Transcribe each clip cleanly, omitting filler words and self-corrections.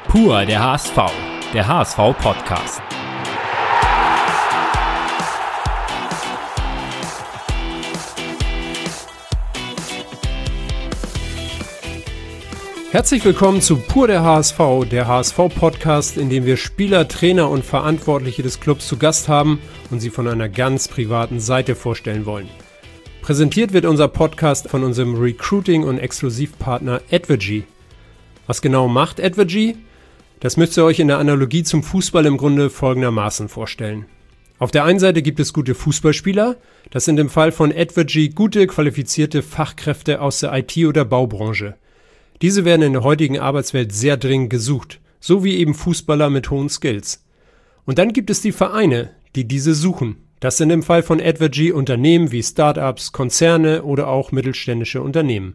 Pur der HSV, der HSV-Podcast. Herzlich willkommen zu Pur der HSV, der HSV-Podcast, in dem wir Spieler, Trainer und Verantwortliche des Clubs zu Gast haben und sie von einer ganz privaten Seite vorstellen wollen. Präsentiert wird unser Podcast von unserem Recruiting- und Exklusivpartner Advergy. Was genau macht Advergy? Das müsst ihr euch in der Analogie zum Fußball im Grunde folgendermaßen vorstellen. Auf der einen Seite gibt es gute Fußballspieler, das sind im Fall von Advergy gute, qualifizierte Fachkräfte aus der IT- oder Baubranche. Diese werden in der heutigen Arbeitswelt sehr dringend gesucht, so wie eben Fußballer mit hohen Skills. Und dann gibt es die Vereine, die diese suchen. Das sind im Fall von Advergy Unternehmen wie Startups, Konzerne oder auch mittelständische Unternehmen.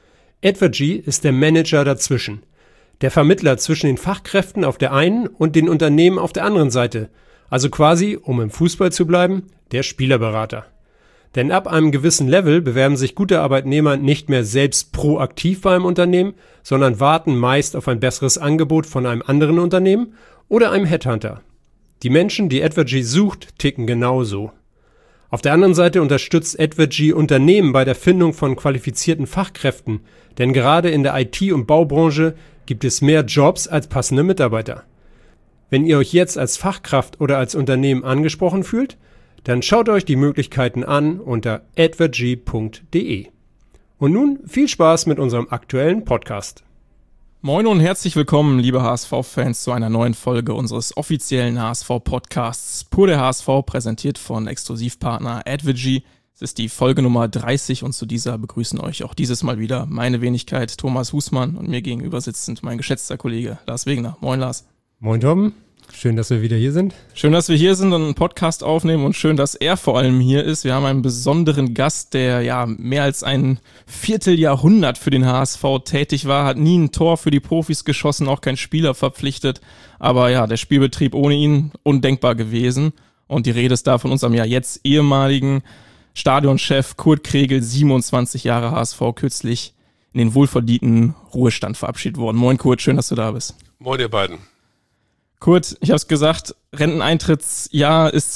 Advergy ist der Manager dazwischen. Der Vermittler zwischen den Fachkräften auf der einen und den Unternehmen auf der anderen Seite. Also quasi, um im Fußball zu bleiben, der Spielerberater. Denn ab einem gewissen Level bewerben sich gute Arbeitnehmer nicht mehr selbst proaktiv bei einem Unternehmen, sondern warten meist auf ein besseres Angebot von einem anderen Unternehmen oder einem Headhunter. Die Menschen, die Advergy sucht, ticken genauso. Auf der anderen Seite unterstützt Advergy Unternehmen bei der Findung von qualifizierten Fachkräften, denn gerade in der IT- und Baubranche gibt es mehr Jobs als passende Mitarbeiter. Wenn ihr euch jetzt als Fachkraft oder als Unternehmen angesprochen fühlt, dann schaut euch die Möglichkeiten an unter advergy.de. Und nun viel Spaß mit unserem aktuellen Podcast. Moin und herzlich willkommen, liebe HSV-Fans, zu einer neuen Folge unseres offiziellen HSV-Podcasts. Pur der HSV, präsentiert von Exklusivpartner Advergy. Es ist die Folge Nummer 30 und zu dieser begrüßen euch auch dieses Mal wieder meine Wenigkeit Thomas Husmann und mir gegenüber sitzend mein geschätzter Kollege Lars Wegener. Moin Lars. Moin Tom, schön, dass wir wieder hier sind. Schön, dass wir hier sind und einen Podcast aufnehmen und schön, dass er vor allem hier ist. Wir haben einen besonderen Gast, der ja mehr als ein Vierteljahrhundert für den HSV tätig war, hat nie ein Tor für die Profis geschossen, auch kein Spieler verpflichtet. Aber ja, der Spielbetrieb ohne ihn undenkbar gewesen. Und die Rede ist da von unserem ja jetzt ehemaligen Stadionchef Kurt Kregel, 27 Jahre HSV, kürzlich in den wohlverdienten Ruhestand verabschiedet worden. Moin Kurt, schön, dass du da bist. Moin ihr beiden. Kurt, ich habe es gesagt, Renteneintrittsjahr ist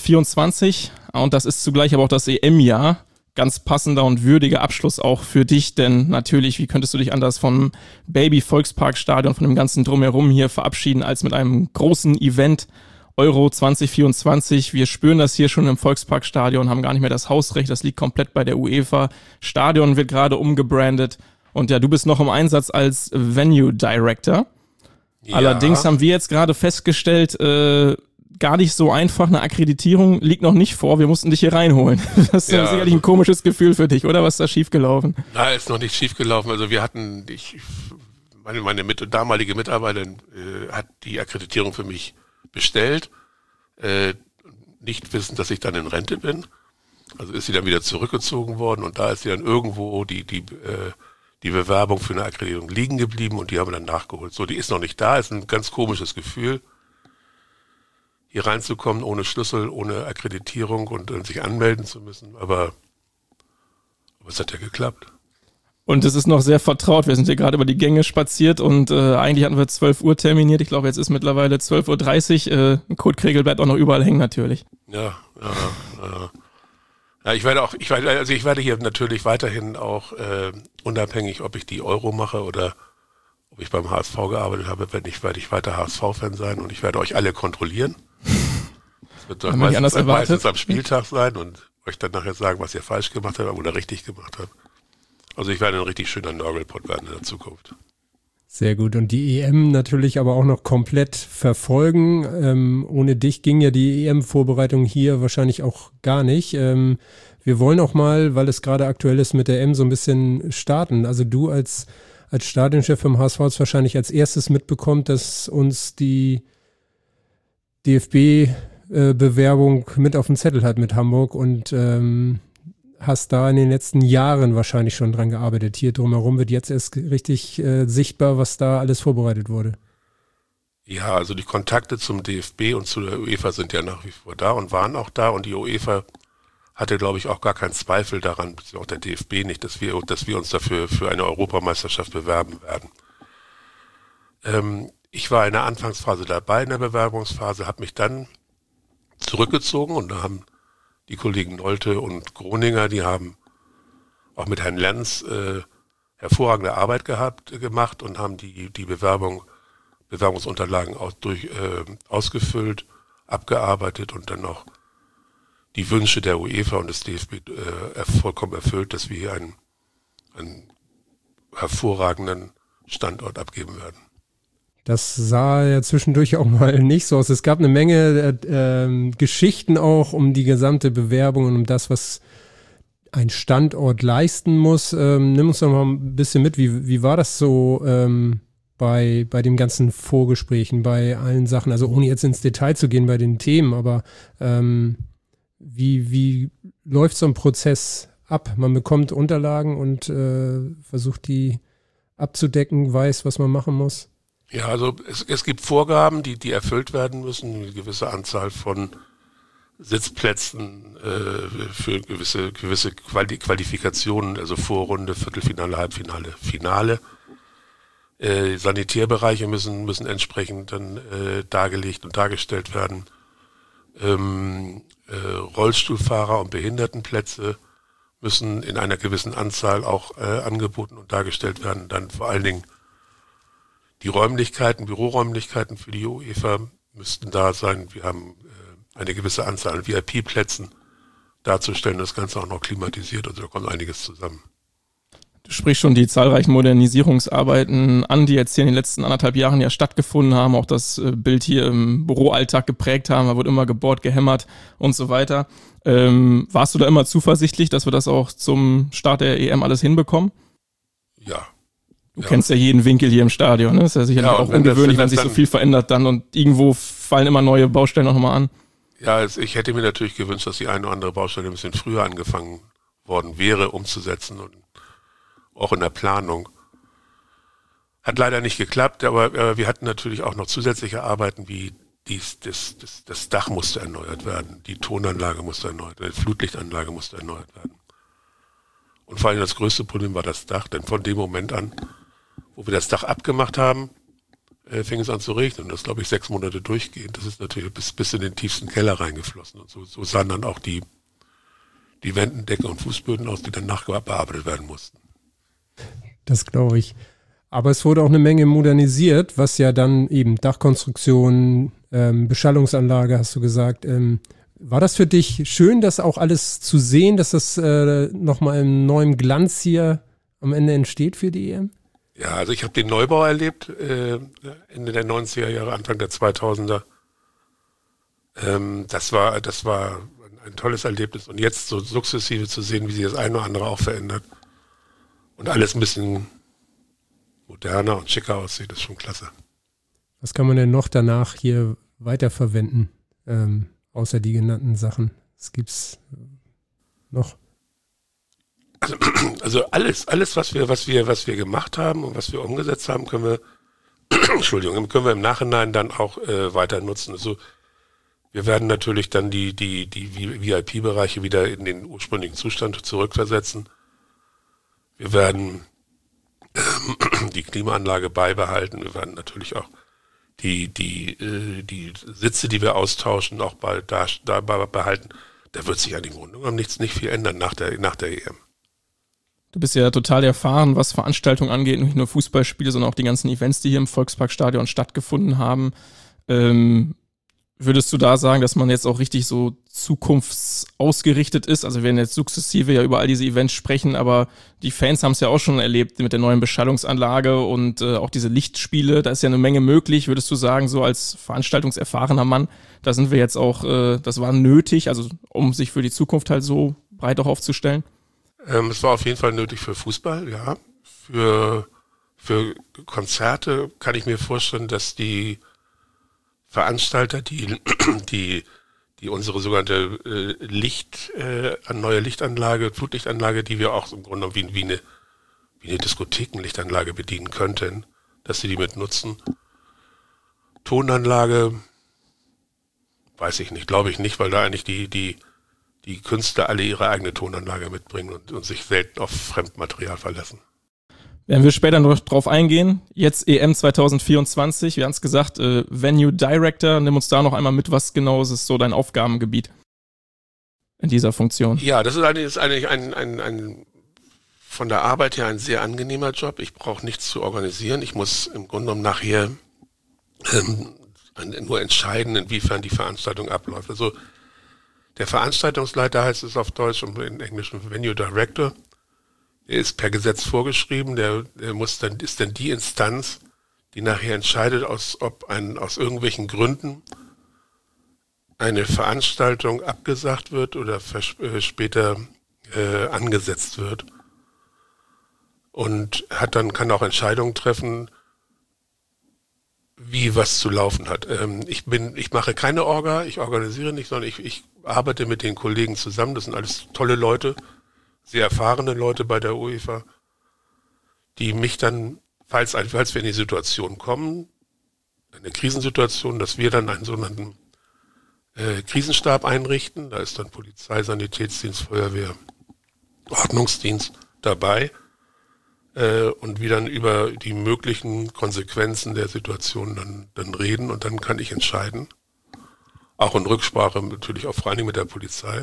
2024 und das ist zugleich aber auch das EM-Jahr. Ganz passender und würdiger Abschluss auch für dich, denn natürlich, wie könntest du dich anders vom Baby-Volksparkstadion, von dem ganzen Drumherum hier verabschieden, als mit einem großen Event Euro 2024. Wir spüren das hier schon im Volksparkstadion, haben gar nicht mehr das Hausrecht, das liegt komplett bei der UEFA. Stadion wird gerade umgebrandet und ja, du bist noch im Einsatz als Venue Director. Ja. Allerdings haben wir jetzt gerade festgestellt, gar nicht so einfach, eine Akkreditierung liegt noch nicht vor, wir mussten dich hier reinholen. Das ist ja sicherlich ein komisches Gefühl für dich, oder? Was ist da schiefgelaufen? Nein, ist noch nicht schiefgelaufen. Also wir hatten, meine damalige Mitarbeiterin hat die Akkreditierung für mich bestellt, nicht wissend, dass ich dann in Rente bin. Also ist sie dann wieder zurückgezogen worden und da ist sie dann irgendwo die Bewerbung für eine Akkreditierung liegen geblieben und die haben wir dann nachgeholt. So, die ist noch nicht da, ist ein ganz komisches Gefühl, hier reinzukommen ohne Schlüssel, ohne Akkreditierung und sich anmelden zu müssen, aber es hat ja geklappt. Und es ist noch sehr vertraut. Wir sind hier gerade über die Gänge spaziert und eigentlich hatten wir 12 Uhr terminiert. Ich glaube, jetzt ist mittlerweile 12.30 Uhr. Kurt Kregel bleibt auch noch überall hängen natürlich. Ja, ich werde hier natürlich weiterhin auch unabhängig, ob ich die Euro mache oder ob ich beim HSV gearbeitet habe, werde ich weiter HSV-Fan sein und ich werde euch alle kontrollieren. Das wird meistens am Spieltag sein und euch dann nachher sagen, was ihr falsch gemacht habt oder richtig gemacht habt. Also ich werde ein richtig schöner Nörgelpott werden in der Zukunft. Sehr gut. Und die EM natürlich aber auch noch komplett verfolgen. Ohne dich ging ja die EM-Vorbereitung hier wahrscheinlich auch gar nicht. Wir wollen auch mal, weil es gerade aktuell ist, mit der EM so ein bisschen starten. Also du als Stadionchef vom HSV hast wahrscheinlich als erstes mitbekommen, dass uns die DFB-Bewerbung mit auf dem Zettel hat mit Hamburg und hast da in den letzten Jahren wahrscheinlich schon dran gearbeitet. Hier drumherum wird jetzt erst richtig sichtbar, was da alles vorbereitet wurde. Ja, also die Kontakte zum DFB und zu der UEFA sind ja nach wie vor da und waren auch da und die UEFA hatte, glaube ich, auch gar keinen Zweifel daran, auch der DFB nicht, dass wir uns dafür für eine Europameisterschaft bewerben werden. Ich war in der Anfangsphase dabei, in der Bewerbungsphase, habe mich dann zurückgezogen und da haben die Kollegen Nolte und Groninger, die haben auch mit Herrn Lenz hervorragende Arbeit gemacht und haben die Bewerbungsunterlagen ausgefüllt, abgearbeitet und dann noch die Wünsche der UEFA und des DFB vollkommen erfüllt, dass wir hier einen hervorragenden Standort abgeben werden. Das sah ja zwischendurch auch mal nicht so aus. Es gab eine Menge Geschichten auch um die gesamte Bewerbung und um das, was ein Standort leisten muss. Nimm uns doch mal ein bisschen mit. Wie war das so bei den ganzen Vorgesprächen, bei allen Sachen? Also ohne jetzt ins Detail zu gehen bei den Themen, aber wie läuft so ein Prozess ab? Man bekommt Unterlagen und versucht die abzudecken, weiß, was man machen muss. Ja, also es gibt Vorgaben, die erfüllt werden müssen, eine gewisse Anzahl von Sitzplätzen für gewisse Qualifikationen, also Vorrunde, Viertelfinale, Halbfinale, Finale. Sanitärbereiche müssen entsprechend dann dargelegt und dargestellt werden. Rollstuhlfahrer und Behindertenplätze müssen in einer gewissen Anzahl auch angeboten und dargestellt werden. Dann vor allen Dingen die Räumlichkeiten, Büroräumlichkeiten für die UEFA müssten da sein. Wir haben eine gewisse Anzahl an VIP-Plätzen darzustellen, das Ganze auch noch klimatisiert, also da kommt einiges zusammen. Du sprichst schon die zahlreichen Modernisierungsarbeiten an, die jetzt hier in den letzten 1,5 Jahren ja stattgefunden haben, auch das Bild hier im Büroalltag geprägt haben, da wurde immer gebohrt, gehämmert und so weiter. Warst du da immer zuversichtlich, dass wir das auch zum Start der EM alles hinbekommen? Ja. Du kennst ja jeden Winkel hier im Stadion, ne? Das ist ja sicherlich auch ungewöhnlich, wenn sich so viel verändert dann und irgendwo fallen immer neue Baustellen auch nochmal an. Ja, ich hätte mir natürlich gewünscht, dass die eine oder andere Baustelle ein bisschen früher angefangen worden wäre, umzusetzen und auch in der Planung. Hat leider nicht geklappt, aber wir hatten natürlich auch noch zusätzliche Arbeiten wie das Dach musste erneuert werden, die Tonanlage musste erneuert werden, die Flutlichtanlage musste erneuert werden. Und vor allem das größte Problem war das Dach, denn von dem Moment an, wo wir das Dach abgemacht haben, fing es an zu regnen. Und das, glaube ich, 6 Monate durchgehend. Das ist natürlich bis in den tiefsten Keller reingeflossen. Und so sahen dann auch die Wendendecke und Fußböden aus, die dann nachbearbeitet werden mussten. Das glaube ich. Aber es wurde auch eine Menge modernisiert, was ja dann eben Dachkonstruktion, Beschallungsanlage, hast du gesagt. War das für dich schön, das auch alles zu sehen, dass das nochmal in neuem Glanz hier am Ende entsteht für die EM? Ja, also ich habe den Neubau erlebt, Ende der 90er Jahre, Anfang der 2000er. Das war ein tolles Erlebnis. Und jetzt so sukzessive zu sehen, wie sich das eine oder andere auch verändert und alles ein bisschen moderner und schicker aussieht, ist schon klasse. Was kann man denn noch danach hier weiterverwenden, außer die genannten Sachen? Was gibt's noch? Also alles, was wir gemacht haben und was wir umgesetzt haben, können wir im Nachhinein dann auch weiter nutzen. Also wir werden natürlich dann die VIP-Bereiche wieder in den ursprünglichen Zustand zurückversetzen. Wir werden die Klimaanlage beibehalten. Wir werden natürlich auch die Sitze, die wir austauschen, auch dabei behalten. Da wird sich an dem Grunde genommen nicht viel ändern nach der EM. Du bist ja total erfahren, was Veranstaltungen angeht, nicht nur Fußballspiele, sondern auch die ganzen Events, die hier im Volksparkstadion stattgefunden haben. Würdest du da sagen, dass man jetzt auch richtig so zukunftsausgerichtet ist? Also wir werden jetzt sukzessive ja über all diese Events sprechen, aber die Fans haben es ja auch schon erlebt mit der neuen Beschallungsanlage und auch diese Lichtspiele, da ist ja eine Menge möglich. Würdest du sagen, so als veranstaltungserfahrener Mann, da sind wir jetzt auch, das war nötig, also um sich für die Zukunft halt so breit auch aufzustellen? Es war auf jeden Fall nötig für Fußball, ja. Für Konzerte kann ich mir vorstellen, dass die Veranstalter, die unsere sogenannte neue Lichtanlage, Flutlichtanlage, die wir auch im Grunde genommen wie eine Diskothekenlichtanlage bedienen könnten, dass sie die mit nutzen. Tonanlage, weiß ich nicht, glaube ich nicht, weil da eigentlich die Künstler alle ihre eigene Tonanlage mitbringen und sich selten auf Fremdmaterial verlassen. Werden wir später noch drauf eingehen. Jetzt EM 2024, wir haben es gesagt, Venue Director, nimm uns da noch einmal mit, was genau ist so dein Aufgabengebiet in dieser Funktion? Ja, das ist eigentlich ein von der Arbeit her ein sehr angenehmer Job. Ich brauche nichts zu organisieren. Ich muss im Grunde genommen nachher nur entscheiden, inwiefern die Veranstaltung abläuft. Also der Veranstaltungsleiter heißt es auf Deutsch und in Englisch Venue Director. Der ist per Gesetz vorgeschrieben, der ist dann die Instanz, die nachher entscheidet, ob aus irgendwelchen Gründen eine Veranstaltung abgesagt wird oder später angesetzt wird. Und kann auch Entscheidungen treffen, wie was zu laufen hat. Ich mache keine Orga, ich organisiere nicht, sondern ich arbeite mit den Kollegen zusammen. Das sind alles tolle Leute, sehr erfahrene Leute bei der UEFA, die mich dann, falls wir in die Situation kommen, eine Krisensituation, dass wir dann einen sogenannten Krisenstab einrichten. Da ist dann Polizei, Sanitätsdienst, Feuerwehr, Ordnungsdienst dabei und wir dann über die möglichen Konsequenzen der Situation dann reden und dann kann ich entscheiden, auch in Rücksprache natürlich auch vor allen Dingen mit der Polizei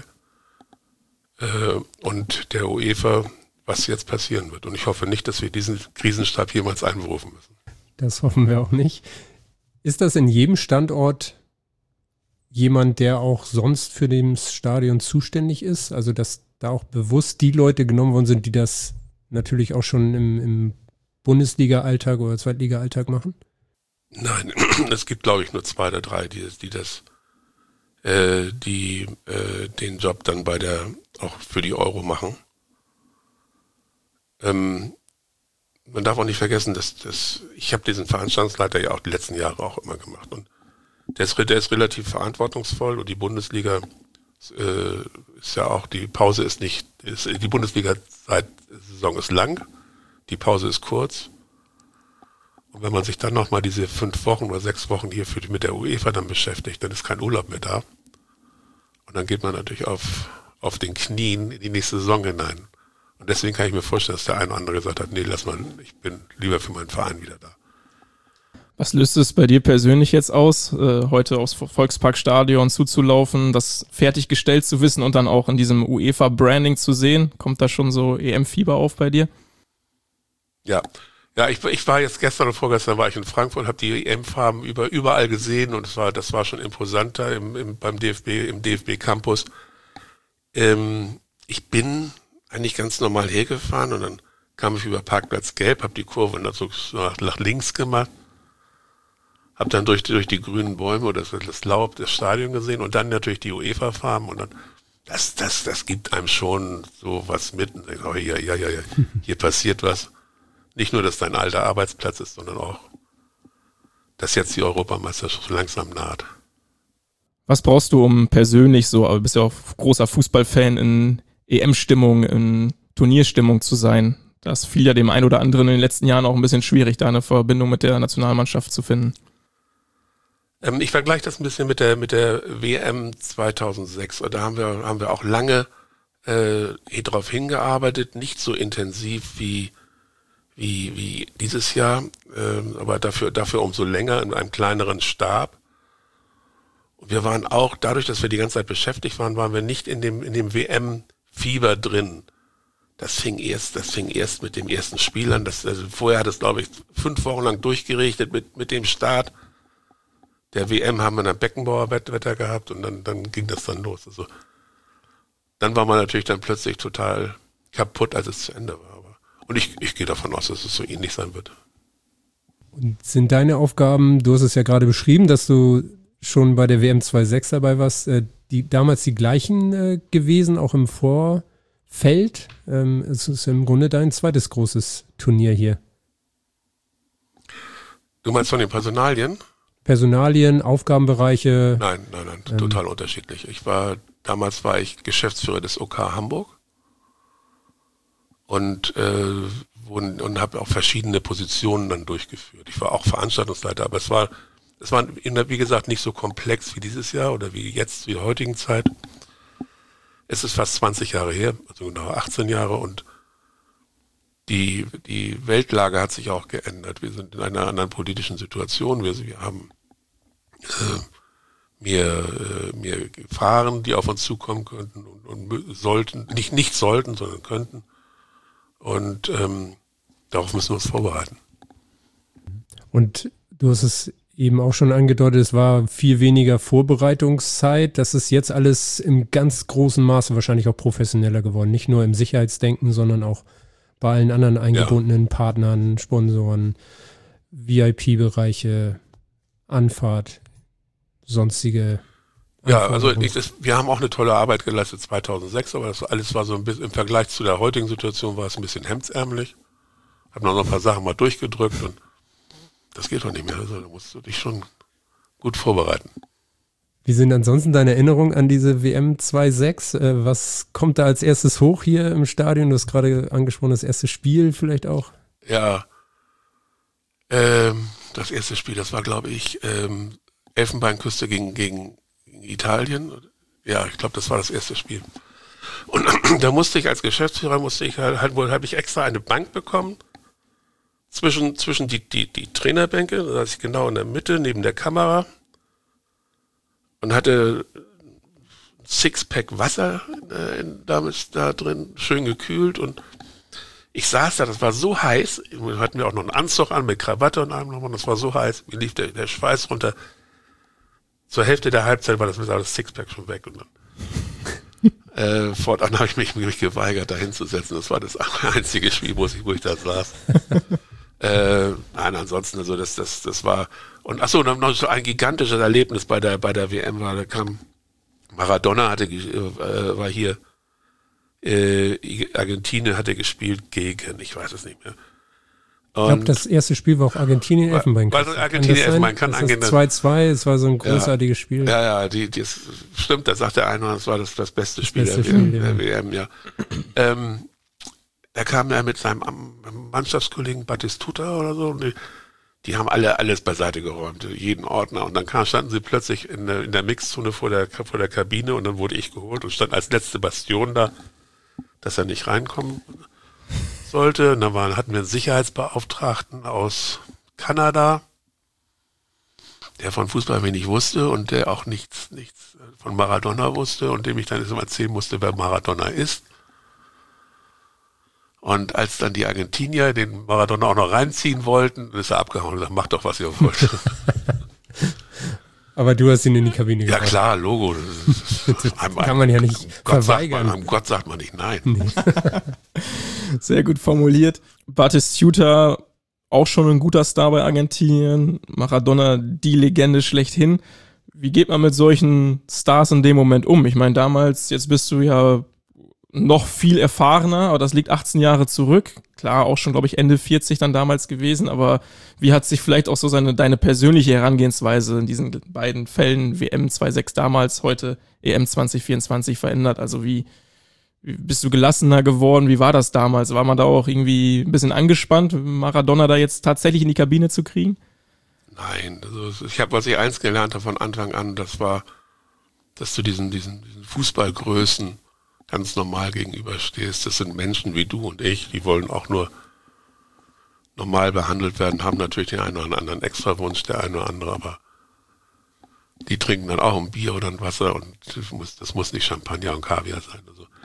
und der UEFA, was jetzt passieren wird. Und ich hoffe nicht, dass wir diesen Krisenstab jemals einberufen müssen. Das hoffen wir auch nicht. Ist das in jedem Standort jemand, der auch sonst für das Stadion zuständig ist? Also dass da auch bewusst die Leute genommen worden sind, die das natürlich auch schon im Bundesliga-Alltag oder Zweitliga-Alltag machen? Nein, es gibt, glaube ich, nur 2 oder 3, die den Job dann auch für die Euro machen. Man darf auch nicht vergessen, dass ich habe diesen Veranstaltungsleiter ja auch die letzten Jahre auch immer gemacht und der ist relativ verantwortungsvoll und die Bundesliga ist ja auch, die Pause ist nicht, die Bundesliga-Saison ist lang, die Pause ist kurz. Und wenn man sich dann nochmal diese 5 Wochen oder 6 Wochen hier mit der UEFA dann beschäftigt, dann ist kein Urlaub mehr da. Und dann geht man natürlich auf den Knien in die nächste Saison hinein. Und deswegen kann ich mir vorstellen, dass der eine oder andere gesagt hat, nee, lass mal, ich bin lieber für meinen Verein wieder da. Was löst es bei dir persönlich jetzt aus, heute aufs Volksparkstadion zuzulaufen, das fertiggestellt zu wissen und dann auch in diesem UEFA-Branding zu sehen? Kommt da schon so EM-Fieber auf bei dir? Ja, ich war jetzt gestern und vorgestern war ich in Frankfurt, habe die EM-Farben überall gesehen und das war schon imposanter im DFB Campus. Ich bin eigentlich ganz normal hergefahren und dann kam ich über Parkplatz Gelb, habe die Kurve nach links gemacht. Hab dann durch die grünen Bäume oder das Laub des Stadions gesehen und dann natürlich die UEFA-Farben und dann, das gibt einem schon so was mit. Und denkt, oh, ja, hier passiert was. Nicht nur, dass dein alter Arbeitsplatz ist, sondern auch, dass jetzt die Europameisterschaft langsam naht. Was brauchst du, um persönlich so, aber du bist ja auch großer Fußballfan, in EM-Stimmung, in Turnierstimmung zu sein? Das fiel ja dem einen oder anderen in den letzten Jahren auch ein bisschen schwierig, da eine Verbindung mit der Nationalmannschaft zu finden. Ich vergleiche das ein bisschen mit der WM 2006. Da haben wir auch lange drauf hingearbeitet, nicht so intensiv wie dieses Jahr, aber dafür umso länger in einem kleineren Stab. Und wir waren auch, dadurch, dass wir die ganze Zeit beschäftigt waren wir nicht in dem WM-Fieber drin. Das fing erst mit dem ersten Spiel an. Vorher hat es, glaube ich, 5 Wochen lang durchgerichtet mit dem Start. Der WM haben wir dann Beckenbauer-Wetter gehabt und dann ging das dann los. Also, dann war man natürlich dann plötzlich total kaputt, als es zu Ende war. Und ich gehe davon aus, dass es so ähnlich sein wird. Und sind deine Aufgaben, du hast es ja gerade beschrieben, dass du schon bei der WM 2.6 dabei warst, damals die gleichen gewesen, auch im Vorfeld? Es ist im Grunde dein zweites großes Turnier hier. Du meinst von den Personalien? Personalien, Aufgabenbereiche? Nein, total unterschiedlich. Damals war ich Geschäftsführer des OK Hamburg und habe auch verschiedene Positionen dann durchgeführt. Ich war auch Veranstaltungsleiter, aber es war wie gesagt nicht so komplex wie dieses Jahr oder wie jetzt, wie der heutigen Zeit. Es ist fast 20 Jahre her, also genau 18 Jahre und die Weltlage hat sich auch geändert. Wir sind in einer anderen politischen Situation. Wir haben mehr Gefahren, die auf uns zukommen könnten und sollten, nicht sollten, sondern könnten. Und darauf müssen wir uns vorbereiten. Und du hast es eben auch schon angedeutet, es war viel weniger Vorbereitungszeit. Das ist jetzt alles im ganz großen Maße wahrscheinlich auch professioneller geworden. Nicht nur im Sicherheitsdenken, sondern auch bei allen anderen eingebundenen Partnern, Sponsoren, VIP-Bereiche, Anfahrt, sonstige. Ja, also wir haben auch eine tolle Arbeit geleistet 2006, aber das alles war so ein bisschen, im Vergleich zu der heutigen Situation war es ein bisschen hemdsärmelig. Hab noch ein paar Sachen mal durchgedrückt und das geht doch nicht mehr. Also da musst du dich schon gut vorbereiten. Wie sind ansonsten deine Erinnerungen an diese WM 2.6? Was kommt da als erstes hoch hier im Stadion? Du hast gerade angesprochen, das erste Spiel vielleicht auch. Ja, das erste Spiel, das war, glaube ich, Elfenbeinküste gegen Italien. Ja, ich glaube, das war das erste Spiel. Und da musste ich als Geschäftsführer, habe ich extra eine Bank bekommen zwischen die Trainerbänke. Da saß ich genau in der Mitte, neben der Kamera. Und hatte ein Sixpack Wasser damals da drin, schön gekühlt. Und ich saß da, das war so heiß. Wir hatten auch noch einen Anzug an mit Krawatte und allem noch. Und das war so heiß. Mir lief der Schweiß runter. Zur Hälfte der Halbzeit war das Sixpack schon weg. Und dann fortan habe ich mich geweigert, da hinzusetzen. Das war das einzige Spiel, wo ich da saß. Nein, ansonsten, also das war, und achso, dann noch so ein gigantisches Erlebnis bei der WM war, da kam Maradona war hier, Argentinien hatte gespielt gegen, ich weiß es nicht mehr. Und ich glaube, das erste Spiel war auch Argentinien-Elfenbeinküste. War Argentinien-Elfenbein, kann angehen. 2-2, es war so ein großartiges Spiel. Ja, das stimmt, da sagt der eine, das war das beste Spiel der WM, ja. Da kam er mit seinem Mannschaftskollegen Batistuta oder so und die haben alles beiseite geräumt, jeden Ordner. Und dann standen sie plötzlich in der Mixzone vor der Kabine und dann wurde ich geholt und stand als letzte Bastion da, dass er nicht reinkommen sollte. Und dann hatten wir einen Sicherheitsbeauftragten aus Kanada, der von Fußball wenig wusste und der auch nichts von Maradona wusste und dem ich dann immer erzählen musste, wer Maradona ist. Und als dann die Argentinier den Maradona auch noch reinziehen wollten, ist er abgehauen und gesagt, macht doch, was ihr wollt. Aber du hast ihn in die Kabine gebracht. Ja klar, Logo. Das kann man ja nicht verweigern. Gott sagt man nicht nein. Nee. Sehr gut formuliert. Batistuta, auch schon ein guter Star bei Argentinien. Maradona, die Legende schlechthin. Wie geht man mit solchen Stars in dem Moment um? Ich meine, damals, jetzt bist du ja noch viel erfahrener, aber das liegt 18 Jahre zurück. Klar, auch schon, glaube ich, Ende 40 dann damals gewesen, aber wie hat sich vielleicht auch so deine persönliche Herangehensweise in diesen beiden Fällen, WM 2.6 damals, heute EM 2024 verändert? Also wie bist du gelassener geworden? Wie war das damals? War man da auch irgendwie ein bisschen angespannt, Maradona da jetzt tatsächlich in die Kabine zu kriegen? Nein, also was ich eins gelernt habe von Anfang an, das war, dass du diesen Fußballgrößen ganz normal gegenüberstehst. Das sind Menschen wie du und ich, die wollen auch nur normal behandelt werden, haben natürlich den einen oder anderen Extrawunsch, der eine oder andere, aber die trinken dann auch ein Bier oder ein Wasser und das muss nicht Champagner und Kaviar sein.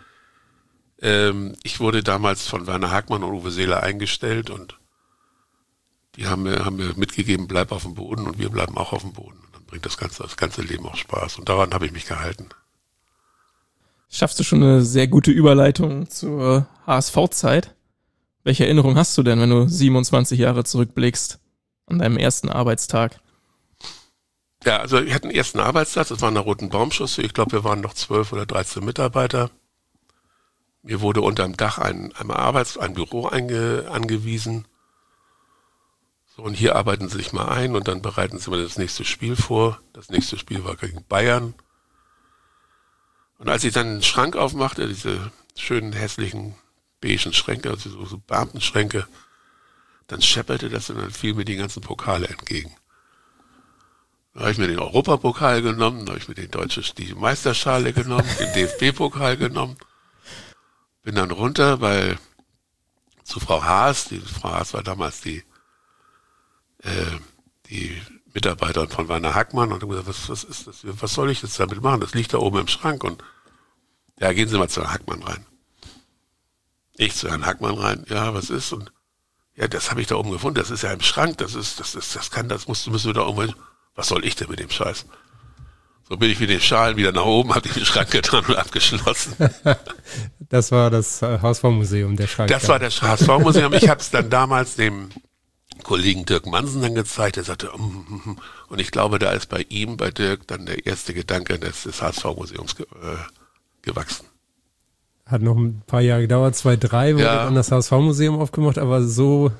Also ich wurde damals von Werner Hagmann und Uwe Seeler eingestellt und die haben mir mitgegeben, bleib auf dem Boden und wir bleiben auch auf dem Boden. Und dann bringt das ganze Leben auch Spaß und daran habe ich mich gehalten. Schaffst du schon eine sehr gute Überleitung zur HSV-Zeit? Welche Erinnerung hast du denn, wenn du 27 Jahre zurückblickst an deinem ersten Arbeitstag? Ja, also wir hatten den ersten Arbeitstag, das war in der Roten Baumchaussee. Ich glaube, wir waren noch 12 oder 13 Mitarbeiter. Mir wurde unterm Dach ein Büro angewiesen. So, und hier arbeiten Sie sich mal ein und dann bereiten Sie mir das nächste Spiel vor. Das nächste Spiel war gegen Bayern. Und als ich dann den Schrank aufmachte, diese schönen hässlichen beigen Schränke, also so Beamtenschränke, dann schepperte das und dann fielen mir die ganzen Pokale entgegen. Da habe ich mir den Europapokal genommen, da habe ich mir die Meisterschale genommen, den DFB-Pokal genommen, bin dann runter, weil zu Frau Haas. Die Frau Haas war damals die Mitarbeiterin von Werner Hackmann und habe gesagt, was ist das? Was soll ich jetzt damit machen? Das liegt da oben im Schrank und ja, gehen Sie mal zu Herrn Hackmann rein. Ich zu Herrn Hackmann rein, ja, was ist? Und ja, das habe ich da oben gefunden, das ist ja im Schrank, müssen wir da irgendwo, was soll ich denn mit dem Scheiß? So bin ich mit den Schalen wieder nach oben, habe den Schrank getan und abgeschlossen. Das war das HSV-Museum, der Schrank. Das war das HSV-Museum. Ich habe es dann damals dem Kollegen Dirk Mansen dann gezeigt, der sagte, und ich glaube, da ist bei Dirk, dann der erste Gedanke des HSV-Museums gewachsen. Hat noch ein paar Jahre gedauert, 2, 3 wurde dann das HSV-Museum aufgemacht, aber so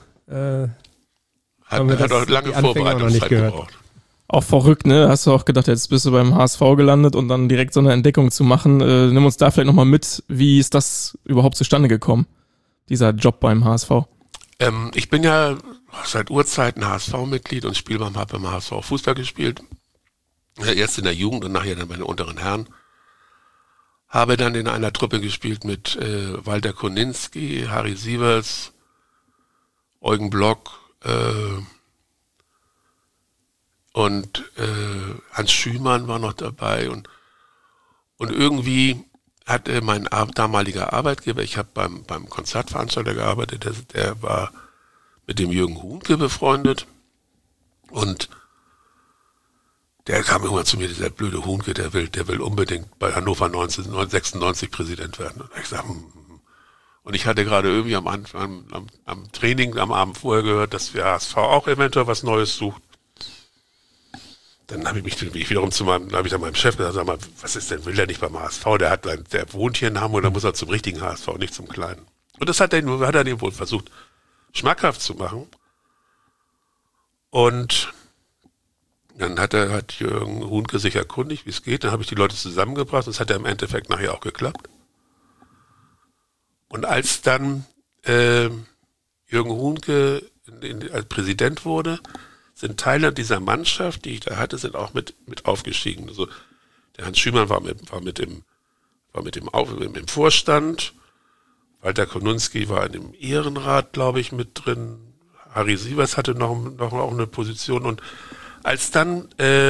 hat auch lange Vorbereitungszeit gebraucht. Auch verrückt, ne? Hast du auch gedacht, jetzt bist du beim HSV gelandet und dann direkt so eine Entdeckung zu machen. Nimm uns da vielleicht nochmal mit, wie ist das überhaupt zustande gekommen, dieser Job beim HSV? Ich bin ja seit Urzeiten HSV-Mitglied und habe beim HSV Fußball gespielt. Erst in der Jugend und nachher dann bei den unteren Herren. Habe dann in einer Truppe gespielt mit Walter Koninski, Harry Sievers, Eugen Block und Hans Schümann war noch dabei und irgendwie hat mein damaliger Arbeitgeber, ich habe beim Konzertveranstalter gearbeitet, der war mit dem Jürgen Hunke befreundet und der kam irgendwann zu mir, dieser blöde Hunke, der will unbedingt bei Hannover 1996 Präsident werden. Und ich sag, und ich hatte gerade irgendwie am Training am Abend vorher gehört, dass wir HSV auch eventuell was Neues sucht. Dann habe ich wiederum zu meinem Chef gesagt, sag mal, was ist denn, will der nicht beim HSV? Der wohnt hier in Hamburg, dann muss er zum richtigen HSV, nicht zum kleinen. Und das hat er ihm wohl versucht, schmackhaft zu machen. Und dann hat Jürgen Hunke sich erkundigt, wie es geht. Dann habe ich die Leute zusammengebracht und es hat ja im Endeffekt nachher auch geklappt. Und als dann Jürgen Hunke als Präsident wurde, sind Teile dieser Mannschaft, die ich da hatte, sind auch mit aufgestiegen. Also der Hans Schümann war mit im Vorstand, Walter Konunski war in dem Ehrenrat, glaube ich, mit drin. Harry Sievers hatte noch auch eine Position und als dann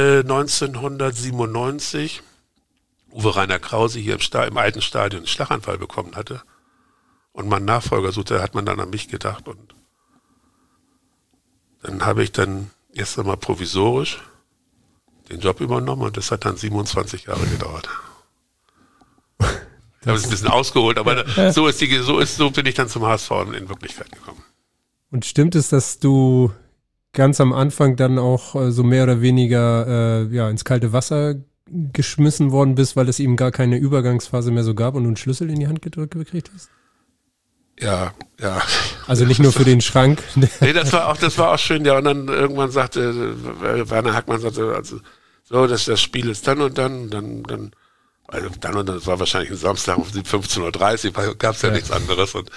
1997 Uwe Rainer Krause hier im alten Stadion einen Schlaganfall bekommen hatte und man Nachfolger suchte, hat man dann an mich gedacht und dann habe ich dann erst einmal provisorisch den Job übernommen und das hat dann 27 Jahre gedauert. Ich habe es ein bisschen ausgeholt, aber so bin ich dann zum HSV in Wirklichkeit gekommen. Und stimmt es, dass du ganz am Anfang dann auch so mehr oder weniger ins kalte Wasser geschmissen worden bist, weil es eben gar keine Übergangsphase mehr so gab und du einen Schlüssel in die Hand gedrückt gekriegt hast? Ja. Also nicht nur für den Schrank. Nee, das war auch schön, ja. Und dann irgendwann sagte Werner Hackmann, also so, das Spiel ist dann und dann, also dann und dann, das war wahrscheinlich ein Samstag um 15:30 Uhr, weil gab es ja nichts anderes. Und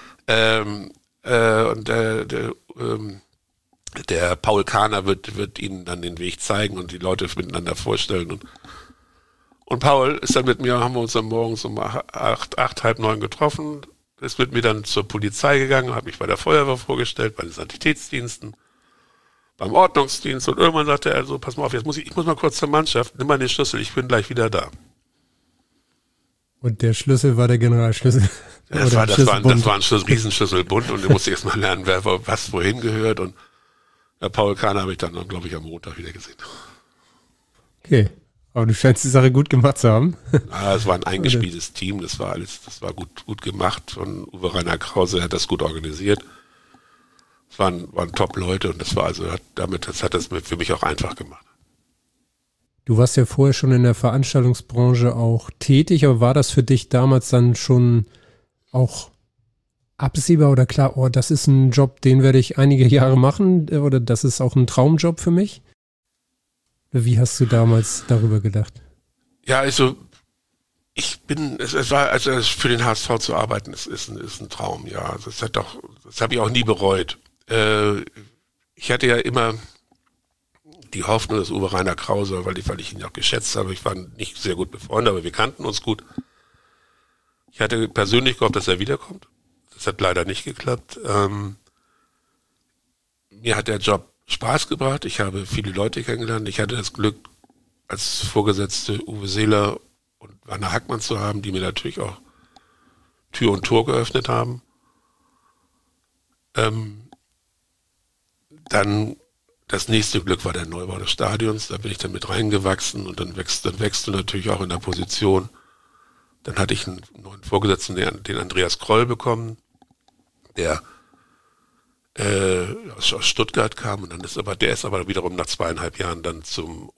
der Paul Kahner wird ihnen dann den Weg zeigen und die Leute miteinander vorstellen. Und Paul ist dann mit mir, haben wir uns dann morgens um 8, halb 9 getroffen, ist mit mir dann zur Polizei gegangen, habe mich bei der Feuerwehr vorgestellt, bei den Sanitätsdiensten, beim Ordnungsdienst und irgendwann sagte er so, pass mal auf, ich muss mal kurz zur Mannschaft, nimm mal den Schlüssel, ich bin gleich wieder da. Und der Schlüssel war der Generalschlüssel. Das war ein Riesenschlüsselbund und du musst erst mal lernen, wer was wohin gehört und Paul Kahner habe ich dann, glaube ich, am Montag wieder gesehen. Okay, aber du scheinst die Sache gut gemacht zu haben. Es war ein eingespieltes Team, das war gut gemacht von Uwe Rainer Krause, hat das gut organisiert. Es waren Top-Leute und das hat das für mich auch einfach gemacht. Du warst ja vorher schon in der Veranstaltungsbranche auch tätig, aber war das für dich damals dann schon auch absehbar oder klar, das ist ein Job, den werde ich einige Jahre machen oder das ist auch ein Traumjob für mich? Wie hast du damals darüber gedacht? Ja, also für den HSV zu arbeiten, ist ein Traum, ja. Das habe ich auch nie bereut. Ich hatte ja immer die Hoffnung, dass Uwe Rainer Krause, weil ich ihn auch geschätzt habe, ich war nicht sehr gut befreundet, aber wir kannten uns gut. Ich hatte persönlich gehofft, dass er wiederkommt. Das hat leider nicht geklappt. Mir hat der Job Spaß gebracht. Ich habe viele Leute kennengelernt. Ich hatte das Glück, als Vorgesetzte Uwe Seeler und Werner Hackmann zu haben, die mir natürlich auch Tür und Tor geöffnet haben. Dann das nächste Glück war der Neubau des Stadions. Da bin ich dann mit reingewachsen und dann wächst du natürlich auch in der Position. Dann hatte ich einen neuen Vorgesetzten, den Andreas Kroll bekommen, der aus Stuttgart kam, und der ist aber wiederum nach 2,5 Jahren dann zum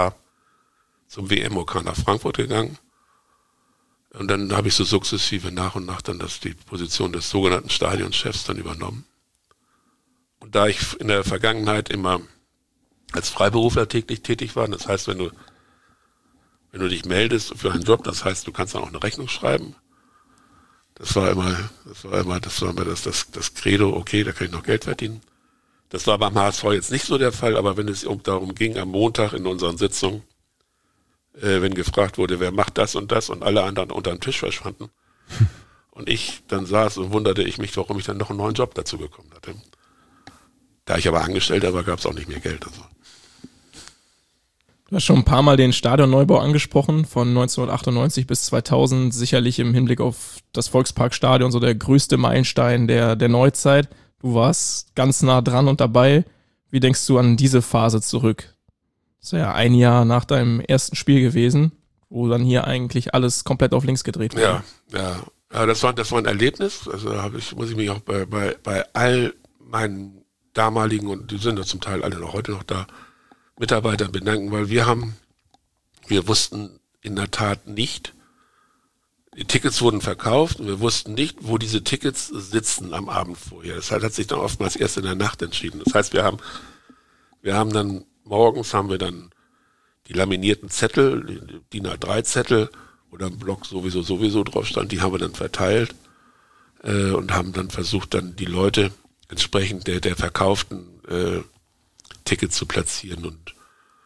WM-OK nach Frankfurt gegangen. Und dann habe ich so sukzessive nach und nach dann die Position des sogenannten Stadionchefs dann übernommen. Und da ich in der Vergangenheit immer als Freiberufler tätig war, das heißt, wenn du dich meldest für einen Job, das heißt, du kannst dann auch eine Rechnung schreiben. Das war immer das Credo, okay, da kann ich noch Geld verdienen. Das war beim HSV jetzt nicht so der Fall, aber wenn es darum ging, am Montag in unseren Sitzungen, wenn gefragt wurde, wer macht das und alle anderen unter dem Tisch verschwanden, und ich dann saß und wunderte ich mich, warum ich dann noch einen neuen Job dazu bekommen hatte. Da ich aber Angestellter war, gab es auch nicht mehr Geld. Also. Du hast schon ein paar Mal den Stadionneubau angesprochen, von 1998 bis 2000, sicherlich im Hinblick auf das Volksparkstadion so der größte Meilenstein der Neuzeit. Du warst ganz nah dran und dabei. Wie denkst du an diese Phase zurück? Das ist ja ein Jahr nach deinem ersten Spiel gewesen, wo dann hier eigentlich alles komplett auf links gedreht wurde. Ja, das war ein Erlebnis. Also muss ich mich auch bei all meinen damaligen, und die sind ja zum Teil alle noch heute noch da, Mitarbeitern bedanken, weil wir wussten in der Tat nicht, die Tickets wurden verkauft und wir wussten nicht, wo diese Tickets sitzen am Abend vorher. Das hat sich dann oftmals erst in der Nacht entschieden. Das heißt, wir haben dann morgens die laminierten Zettel, die DIN A3 Zettel, oder im Block sowieso drauf stand, die haben wir dann verteilt und haben dann versucht, dann die Leute entsprechend der verkauften Tickets zu platzieren. Und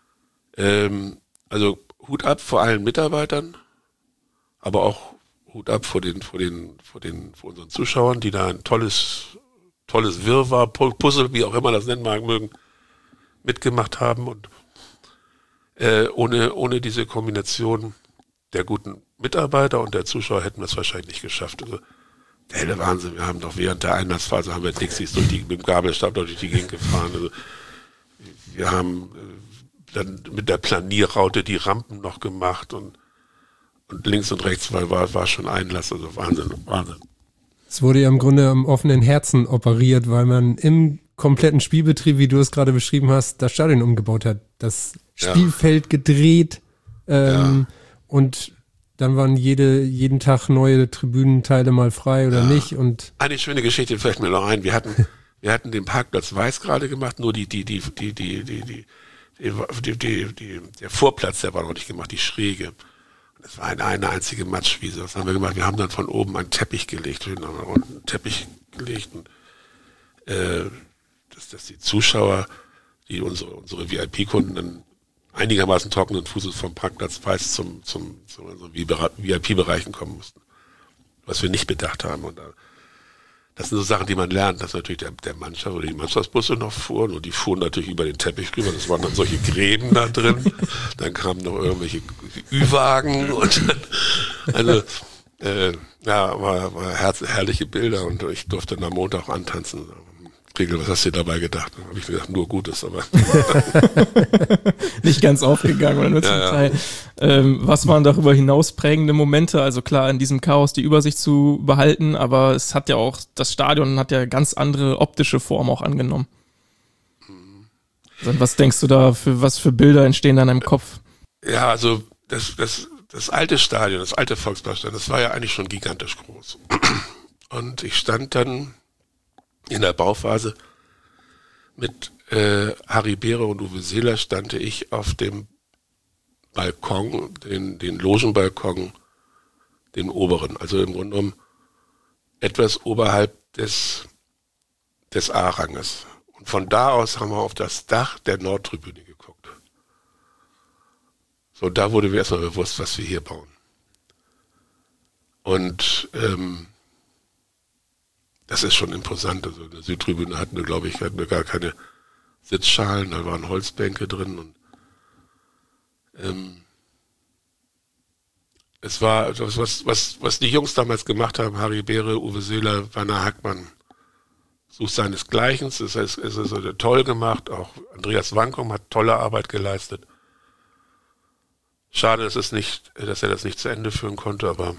also Hut ab vor allen Mitarbeitern, aber auch Hut ab vor unseren Zuschauern, die da ein tolles Wirrwarr, Puzzle, wie auch immer das nennen mögen, mitgemacht haben. Und ohne diese Kombination der guten Mitarbeiter und der Zuschauer hätten wir es wahrscheinlich nicht geschafft. Also der helle Wahnsinn. Wir haben doch während der Einlassphase Dixies mit dem Gabelstab durch die Gegend gefahren. Also wir haben dann mit der Planierraute die Rampen noch gemacht und links und rechts war schon Einlass. Also Wahnsinn. Es wurde ja im Grunde am offenen Herzen operiert, weil man im kompletten Spielbetrieb, wie du es gerade beschrieben hast, das Stadion umgebaut hat. Das Spielfeld gedreht und dann waren jeden Tag neue Tribünenteile mal frei oder nicht. Und eine schöne Geschichte fällt mir noch ein. Wir hatten den Parkplatz weiß gerade gemacht, nur der Vorplatz, der war noch nicht gemacht, die Schräge. Das war eine einzige Matschwiese. Was haben wir gemacht? Wir haben dann von oben einen Teppich gelegt, und dass die Zuschauer, die unsere VIP-Kunden dann einigermaßen trockenen Fußes vom Parkplatz weiß zu unseren VIP-Bereichen kommen mussten. Was wir nicht bedacht haben. Und das sind so Sachen, die man lernt, dass natürlich der Mannschaft oder die Mannschaftsbusse noch fuhren, und die fuhren natürlich über den Teppich rüber. Das waren dann solche Gräben da drin. Dann kamen noch irgendwelche Ü-Wagen und war herrliche Bilder, und ich durfte dann am Montag antanzen. Riegel, was hast du dir dabei gedacht? Dann habe ich gesagt, nur Gutes, aber nicht ganz aufgegangen oder nur zum Teil. Was waren darüber hinaus prägende Momente? Also klar, in diesem Chaos die Übersicht zu behalten, aber es hat ja auch, das Stadion hat ja ganz andere optische Formen auch angenommen. Also was denkst du da, was für Bilder entstehen da in deinem Kopf? Ja, also das alte Stadion, das alte Volksparkstadion, das war ja eigentlich schon gigantisch groß. Und ich stand dann in der Bauphase mit Harry Beere und Uwe Seeler, stand ich auf dem Balkon, den Logenbalkon, den oberen, also im Grunde genommen etwas oberhalb des A-Ranges. Und von da aus haben wir auf das Dach der Nordtribüne geguckt. So, da wurde mir erstmal bewusst, was wir hier bauen. Und das ist schon imposant. Also in der Südtribüne hatten wir gar keine Sitzschalen, da waren Holzbänke drin und es war das, was die Jungs damals gemacht haben, Harry Beere, Uwe Seeler, Werner Hackmann, sucht seinesgleichen. Es ist toll gemacht, auch Andreas Wankum hat tolle Arbeit geleistet. Schade, dass er das nicht zu Ende führen konnte, aber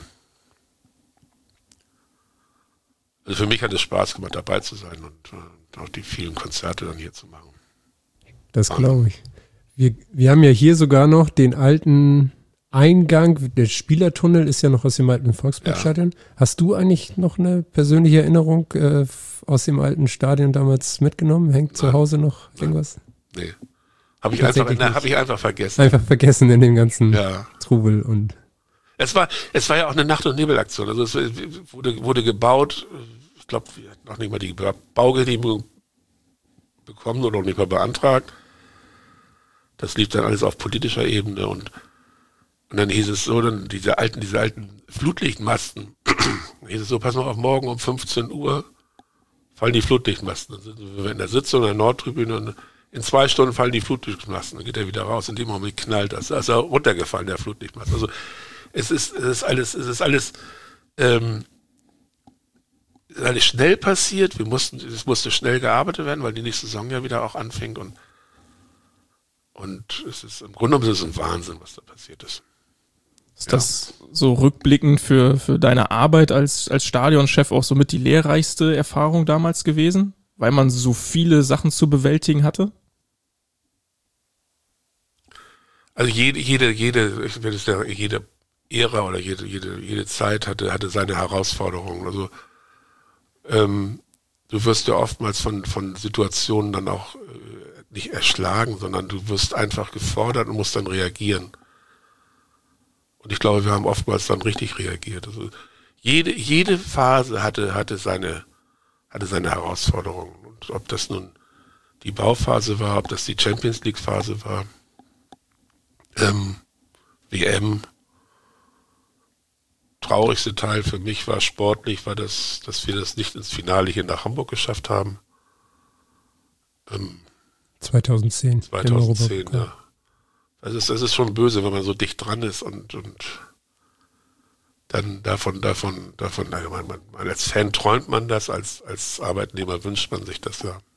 also für mich hat es Spaß gemacht, dabei zu sein und auch die vielen Konzerte dann hier zu machen. Das glaube ich. Wir haben ja hier sogar noch den alten Eingang, der Spielertunnel ist ja noch aus dem alten Volksparkstadion. Ja. Hast du eigentlich noch eine persönliche Erinnerung aus dem alten Stadion damals mitgenommen? Hängt zu Hause noch irgendwas? Nee. Habe ich einfach vergessen. Einfach vergessen in dem ganzen Trubel und. Es war ja auch eine Nacht- und Nebelaktion. Also es wurde gebaut. Ich glaube, wir hatten noch nicht mal die Baugenehmigung bekommen oder noch nicht mal beantragt. Das lief dann alles auf politischer Ebene und dann hieß es so, dann diese alten Flutlichtmasten, hieß es so, pass mal auf, morgen um 15 Uhr fallen die Flutlichtmasten. Dann sind wir in der Sitzung in der Nordtribüne und in 2 Stunden fallen die Flutlichtmasten. Dann geht er wieder raus. In dem Moment knallt das. Da ist er runtergefallen, der Flutlichtmast. Also es ist alles schnell passiert. Es musste schnell gearbeitet werden, weil die nächste Saison ja wieder auch anfängt und es ist im Grunde genommen ist es ein Wahnsinn, was da passiert ist. Ist das so rückblickend für deine Arbeit als Stadionchef auch somit die lehrreichste Erfahrung damals gewesen? Weil man so viele Sachen zu bewältigen hatte? Also jede Ära oder jede Zeit hatte seine Herausforderungen. Also du wirst ja oftmals von Situationen dann auch nicht erschlagen, sondern du wirst einfach gefordert und musst dann reagieren. Und ich glaube, wir haben oftmals dann richtig reagiert. Also jede Phase hatte seine Herausforderungen. Und ob das nun die Bauphase war, ob das die Champions League Phase war, WM. Traurigste Teil für mich war sportlich, war dass wir das nicht ins Finale hier nach Hamburg geschafft haben. 2010. 2010, ja. Das ist schon böse, wenn man so dicht dran ist und dann davon, als Fan träumt man das, als Arbeitnehmer wünscht man sich das ja.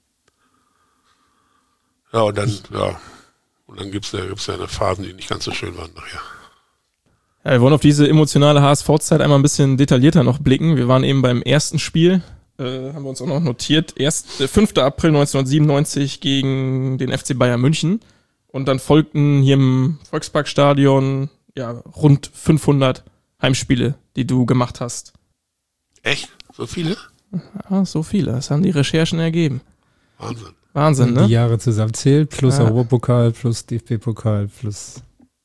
Ja, und dann gibt's ja eine Phasen, die nicht ganz so schön waren nachher. Ja, wir wollen auf diese emotionale HSV-Zeit einmal ein bisschen detaillierter noch blicken. Wir waren eben beim ersten Spiel, haben wir uns auch noch notiert, 5. April 1997 gegen den FC Bayern München. Und dann folgten hier im Volksparkstadion rund 500 Heimspiele, die du gemacht hast. Echt? So viele? Ja, so viele. Das haben die Recherchen ergeben. Wahnsinn, ne? Die Jahre zusammenzählt, plus Europapokal, plus DFB-Pokal, plus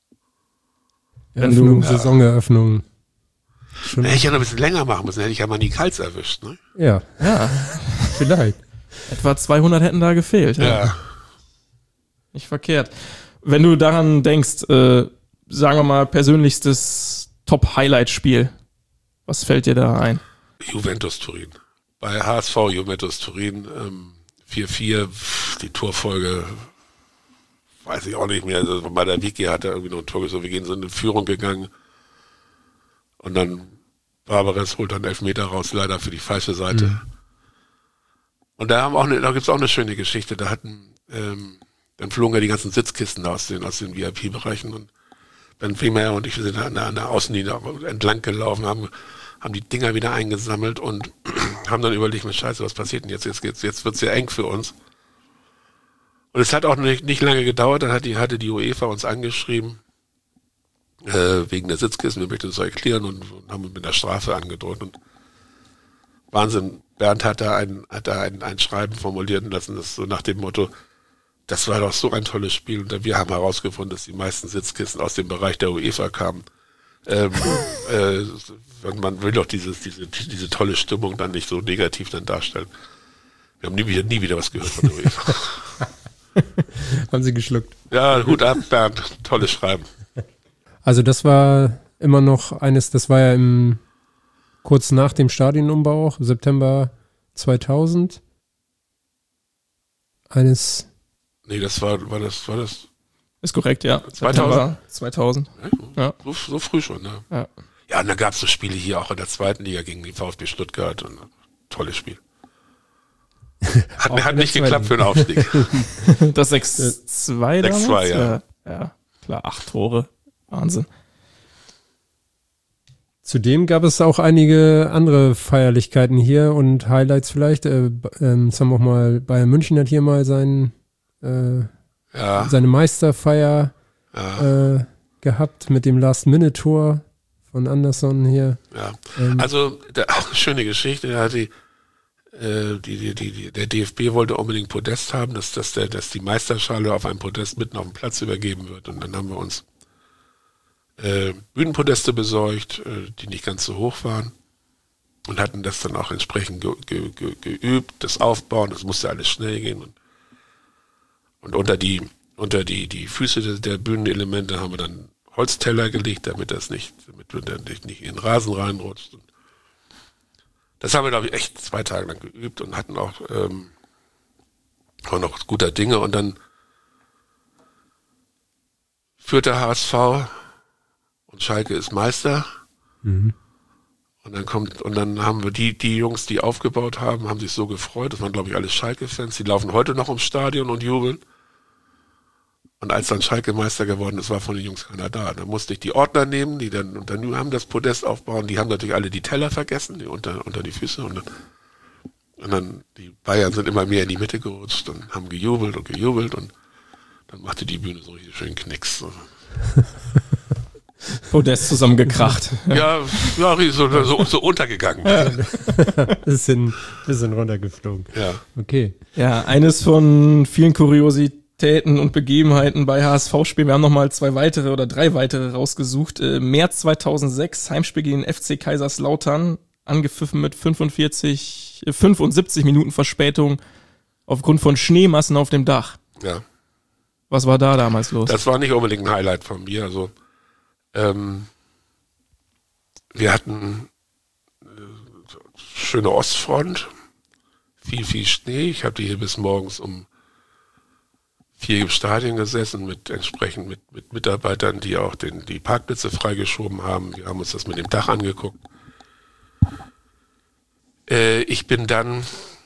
Saisoneröffnung. Hätte ich ja noch ein bisschen länger machen müssen, hätte ich ja mal die Kals erwischt, ne? Ja, vielleicht. Etwa 200 hätten da gefehlt. Ja. Nicht verkehrt. Wenn du daran denkst, sagen wir mal, persönlichstes Top-Highlight-Spiel, was fällt dir da ein? Juventus Turin. Bei HSV Juventus Turin 4-4, die Torfolge, weiß ich auch nicht mehr. Also bei der Wiki hat er irgendwie noch ein Tor geschossen. Wir sind in Führung gegangen und dann Barbares holt dann 11 Meter raus, leider für die falsche Seite. Mhm. Und da gibt's auch eine schöne Geschichte. Dann flogen ja die ganzen Sitzkisten aus den VIP-Bereichen und Ben Wimmer und ich sind an der Außenlinie entlang gelaufen, haben die Dinger wieder eingesammelt und haben dann überlegt, Scheiße, was passiert denn jetzt? Jetzt wird's ja eng für uns. Und es hat auch nicht lange gedauert, dann hatte die UEFA uns angeschrieben, wegen der Sitzkissen, wir möchten es erklären und haben mit einer Strafe angedroht. Und Wahnsinn, Bernd hat da ein Schreiben formulieren lassen, das so nach dem Motto, das war doch so ein tolles Spiel und wir haben herausgefunden, dass die meisten Sitzkissen aus dem Bereich der UEFA kamen. Man will doch diese tolle Stimmung dann nicht so negativ dann darstellen. Wir haben nie wieder was gehört von der UEFA. Haben sie geschluckt. Ja, Hut ab, Bernd. Tolles Schreiben. Also das war immer noch das war ja kurz nach dem Stadionumbau, September 2000 eines... Nee, das war das Ist korrekt, ja. 2000. Ja. So früh schon, ne? Ja. Ja, und da gab es so Spiele hier auch in der zweiten Liga gegen die VfB Stuttgart und tolles Spiel. Hat nicht geklappt für den Aufstieg. Das 6-2 damals? 6-2, ja. Ja, klar, 8 Tore. Wahnsinn. Zudem gab es auch einige andere Feierlichkeiten hier und Highlights vielleicht. Es haben auch mal Bayern München hat hier mal seine Meisterfeier gehabt mit dem Last-Minute-Tor von Anderson hier. Ja, also auch eine schöne Geschichte. Da hat der DFB wollte unbedingt Podest haben, dass die Meisterschale auf einem Podest mitten auf dem Platz übergeben wird. Und dann haben wir uns Bühnenpodeste besorgt, die nicht ganz so hoch waren und hatten das dann auch entsprechend geübt, das Aufbauen, das musste alles schnell gehen. Und unter die Füße der Bühnenelemente haben wir dann Holzteller gelegt, damit wir nicht in den Rasen reinrutscht. Und das haben wir, glaube ich, echt 2 Tage lang geübt und hatten auch noch guter Dinge. Und dann führt der HSV und Schalke ist Meister. Mhm. Und dann haben wir die Jungs, die aufgebaut haben sich so gefreut. Das waren, glaube ich, alle Schalke-Fans. Die laufen heute noch ums Stadion und jubeln. Und als dann Schalke Meister geworden ist, war von den Jungs keiner da. Da musste ich die Ordner nehmen, die dann haben das Podest aufbauen. Die haben natürlich alle die Teller vergessen, die unter die Füße. Und dann die Bayern sind immer mehr in die Mitte gerutscht und haben gejubelt und dann machte die Bühne so richtig schön Knicks. So. Podest zusammengekracht. Ja, so untergegangen. Bisschen runtergeflogen. Ja. Okay. Ja, eines von vielen Kuriositäten und Begebenheiten bei HSV-Spielen. Wir haben nochmal 3 weitere rausgesucht. März 2006, Heimspiel gegen den FC Kaiserslautern, angepfiffen mit 75 Minuten Verspätung aufgrund von Schneemassen auf dem Dach. Ja. Was war da damals los? Das war nicht unbedingt ein Highlight von mir. Also wir hatten schöne Ostfront, viel Schnee. Ich habe hier bis morgens um 4 im Stadion gesessen, mit Mitarbeitern, die auch die Parkplätze freigeschoben haben. Wir haben uns das mit dem Dach angeguckt. Ich bin dann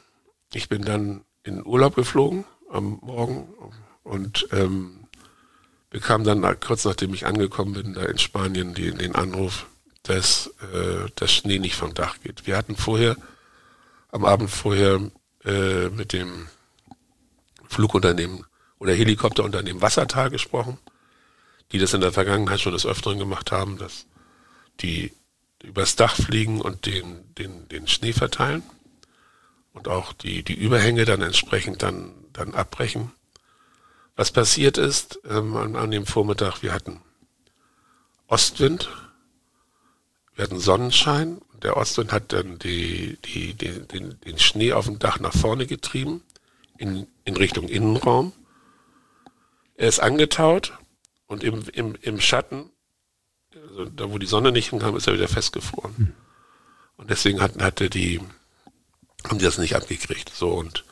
in Urlaub geflogen am Morgen und bekam dann kurz nachdem ich angekommen bin, da in Spanien den Anruf, dass Schnee nicht vom Dach geht. Wir hatten am Abend vorher mit dem Flugunternehmen oder Helikopterunternehmen Wassertal gesprochen, die das in der Vergangenheit schon des Öfteren gemacht haben, dass die übers Dach fliegen und den Schnee verteilen und auch die Überhänge dann entsprechend dann abbrechen. Was passiert ist an dem Vormittag, wir hatten Ostwind, wir hatten Sonnenschein und der Ostwind hat dann den Schnee auf dem Dach nach vorne getrieben, in Richtung Innenraum. Er ist angetaut und im Schatten, also da wo die Sonne nicht hinkam, ist er wieder festgefroren. Und deswegen haben die das nicht abgekriegt. So und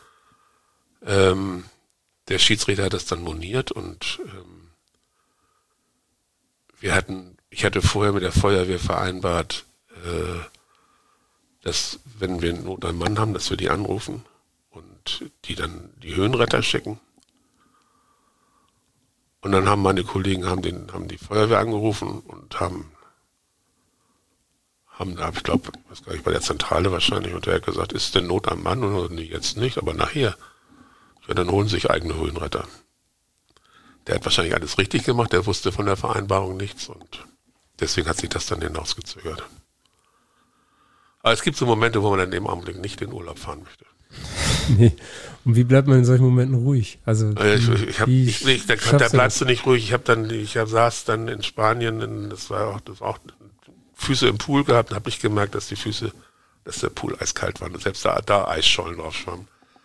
der Schiedsrichter hat das dann moniert und ich hatte vorher mit der Feuerwehr vereinbart, dass wenn wir Not am Mann haben, dass wir die anrufen und die dann die Höhenretter schicken. Und dann haben meine Kollegen haben die Feuerwehr angerufen und haben ich glaube, weiß gar nicht, bei der Zentrale wahrscheinlich, und der hat gesagt, ist denn Not am Mann oder nee, jetzt nicht, aber nachher. Ja, dann holen sich eigene Höhenretter. Der hat wahrscheinlich alles richtig gemacht, der wusste von der Vereinbarung nichts und deswegen hat sich das dann hinausgezögert. Aber es gibt so Momente, wo man dann im Augenblick nicht in Urlaub fahren möchte. Nee. Und wie bleibt man in solchen Momenten ruhig? Also da bleibst du nicht ruhig. Ich saß dann in Spanien, das war auch Füße im Pool gehabt und habe nicht gemerkt, dass der Pool eiskalt war und selbst da Eisschollen drauf schwammen.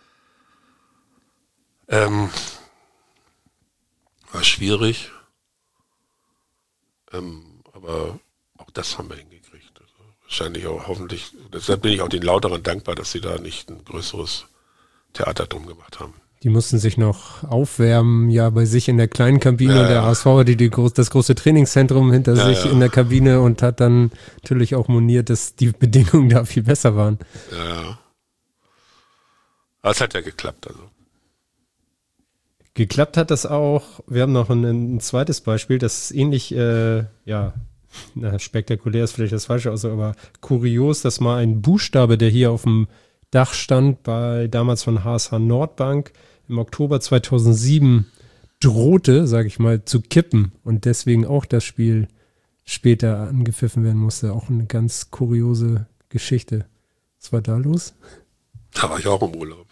War schwierig, aber auch das haben wir hingekriegt. Also, wahrscheinlich auch hoffentlich, deshalb bin ich auch den Lauteren dankbar, dass sie da nicht ein größeres Theater drum gemacht haben. Die mussten sich noch aufwärmen, ja, bei sich in der kleinen Kabine. Ja, der HSV hatte das große Trainingszentrum hinter sich in der Kabine und hat dann natürlich auch moniert, dass die Bedingungen da viel besser waren. Ja. Aber es hat ja geklappt, also. Geklappt hat das auch. Wir haben noch ein zweites Beispiel, das ist ähnlich, spektakulär ist vielleicht das falsche Ausdruck, aber kurios, dass mal ein Buchstabe, der hier auf dem Dach stand, damals von HSH Nordbank, im Oktober 2007 drohte, sage ich mal, zu kippen und deswegen auch das Spiel später angepfiffen werden musste. Auch eine ganz kuriose Geschichte. Was war da los? Da war ich auch im Urlaub.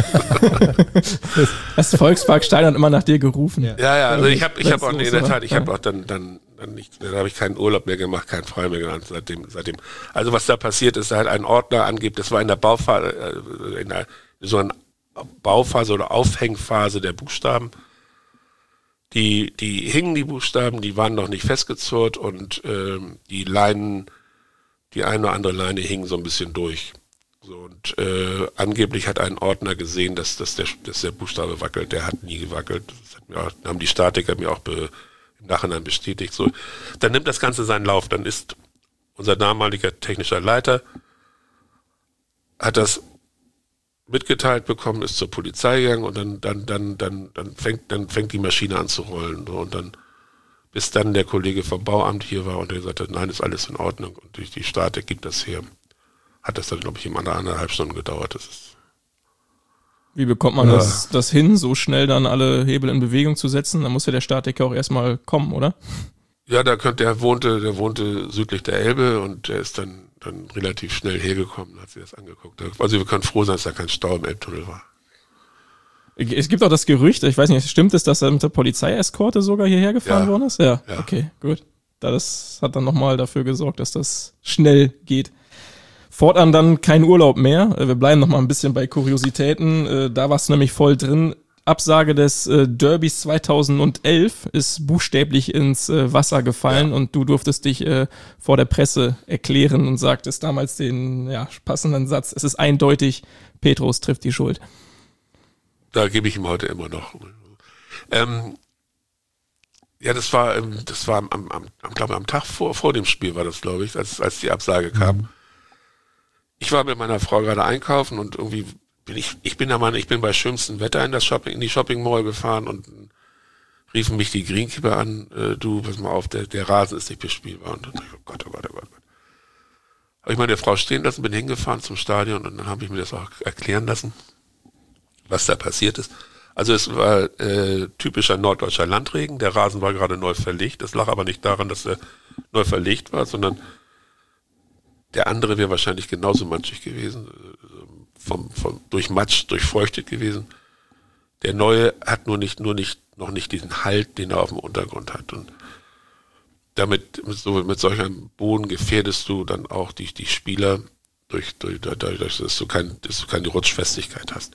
Das Volksparkstadion hat immer nach dir gerufen. Ja, also ich habe auch in der Tat, ich habe auch dann nicht, da habe ich keinen Urlaub mehr gemacht, keinen Frei mehr gemacht seitdem. Also was da passiert ist, da hat ein Ordner angibt, das war in der Bauphase, in so einer Bauphase oder Aufhängphase der Buchstaben. Die hingen, die Buchstaben, die waren noch nicht festgezurrt und die Leinen, die eine oder andere Leine hing so ein bisschen durch. So, und angeblich hat ein Ordner gesehen, dass der Buchstabe wackelt. Der hat nie gewackelt. Das haben die Statiker mir auch im Nachhinein bestätigt. So, dann nimmt das Ganze seinen Lauf. Dann ist unser damaliger technischer Leiter, hat das mitgeteilt bekommen, ist zur Polizei gegangen und dann fängt die Maschine an zu rollen. So, und dann, bis dann der Kollege vom Bauamt hier war und der gesagt hat, nein, ist alles in Ordnung und die Statik gibt das her. Hat das dann, glaube ich, immer 1,5 Stunden gedauert. Wie bekommt man das hin, so schnell dann alle Hebel in Bewegung zu setzen? Da muss ja der Statiker auch erstmal kommen, oder? Ja, der wohnte südlich der Elbe und der ist dann relativ schnell hergekommen, hat sich das angeguckt. Also wir können froh sein, dass da kein Stau im Elbtunnel war. Es gibt auch das Gerücht, ich weiß nicht, stimmt es, dass er mit der Polizeieskorte sogar hierher gefahren worden ist? Ja, okay, gut. Das hat dann nochmal dafür gesorgt, dass das schnell geht. Fortan dann kein Urlaub mehr. Wir bleiben noch mal ein bisschen bei Kuriositäten. Da warst du nämlich voll drin. Absage des Derbys 2011 ist buchstäblich ins Wasser gefallen und du durftest dich vor der Presse erklären und sagtest damals den passenden Satz: Es ist eindeutig, Petrus trifft die Schuld. Da gebe ich ihm heute immer noch. Das war am Tag vor dem Spiel war das, glaube ich, als die Absage kam. Ich war mit meiner Frau gerade einkaufen und irgendwie ich bin bei schönstem Wetter in die Shopping Mall gefahren und riefen mich die Greenkeeper an, du, pass mal auf, der Rasen ist nicht bespielbar. Und dann dachte ich, oh Gott. Habe ich meine Frau stehen lassen, bin hingefahren zum Stadion und dann habe ich mir das auch erklären lassen, was da passiert ist. Also es war typischer norddeutscher Landregen, der Rasen war gerade neu verlegt, das lag aber nicht daran, dass er neu verlegt war, sondern der andere wäre wahrscheinlich genauso matschig gewesen, durch Matsch durchfeuchtet gewesen. Der neue hat noch nicht diesen Halt, den er auf dem Untergrund hat. Und mit solchem Boden gefährdest du dann auch die Spieler dadurch, dass du keine Rutschfestigkeit hast.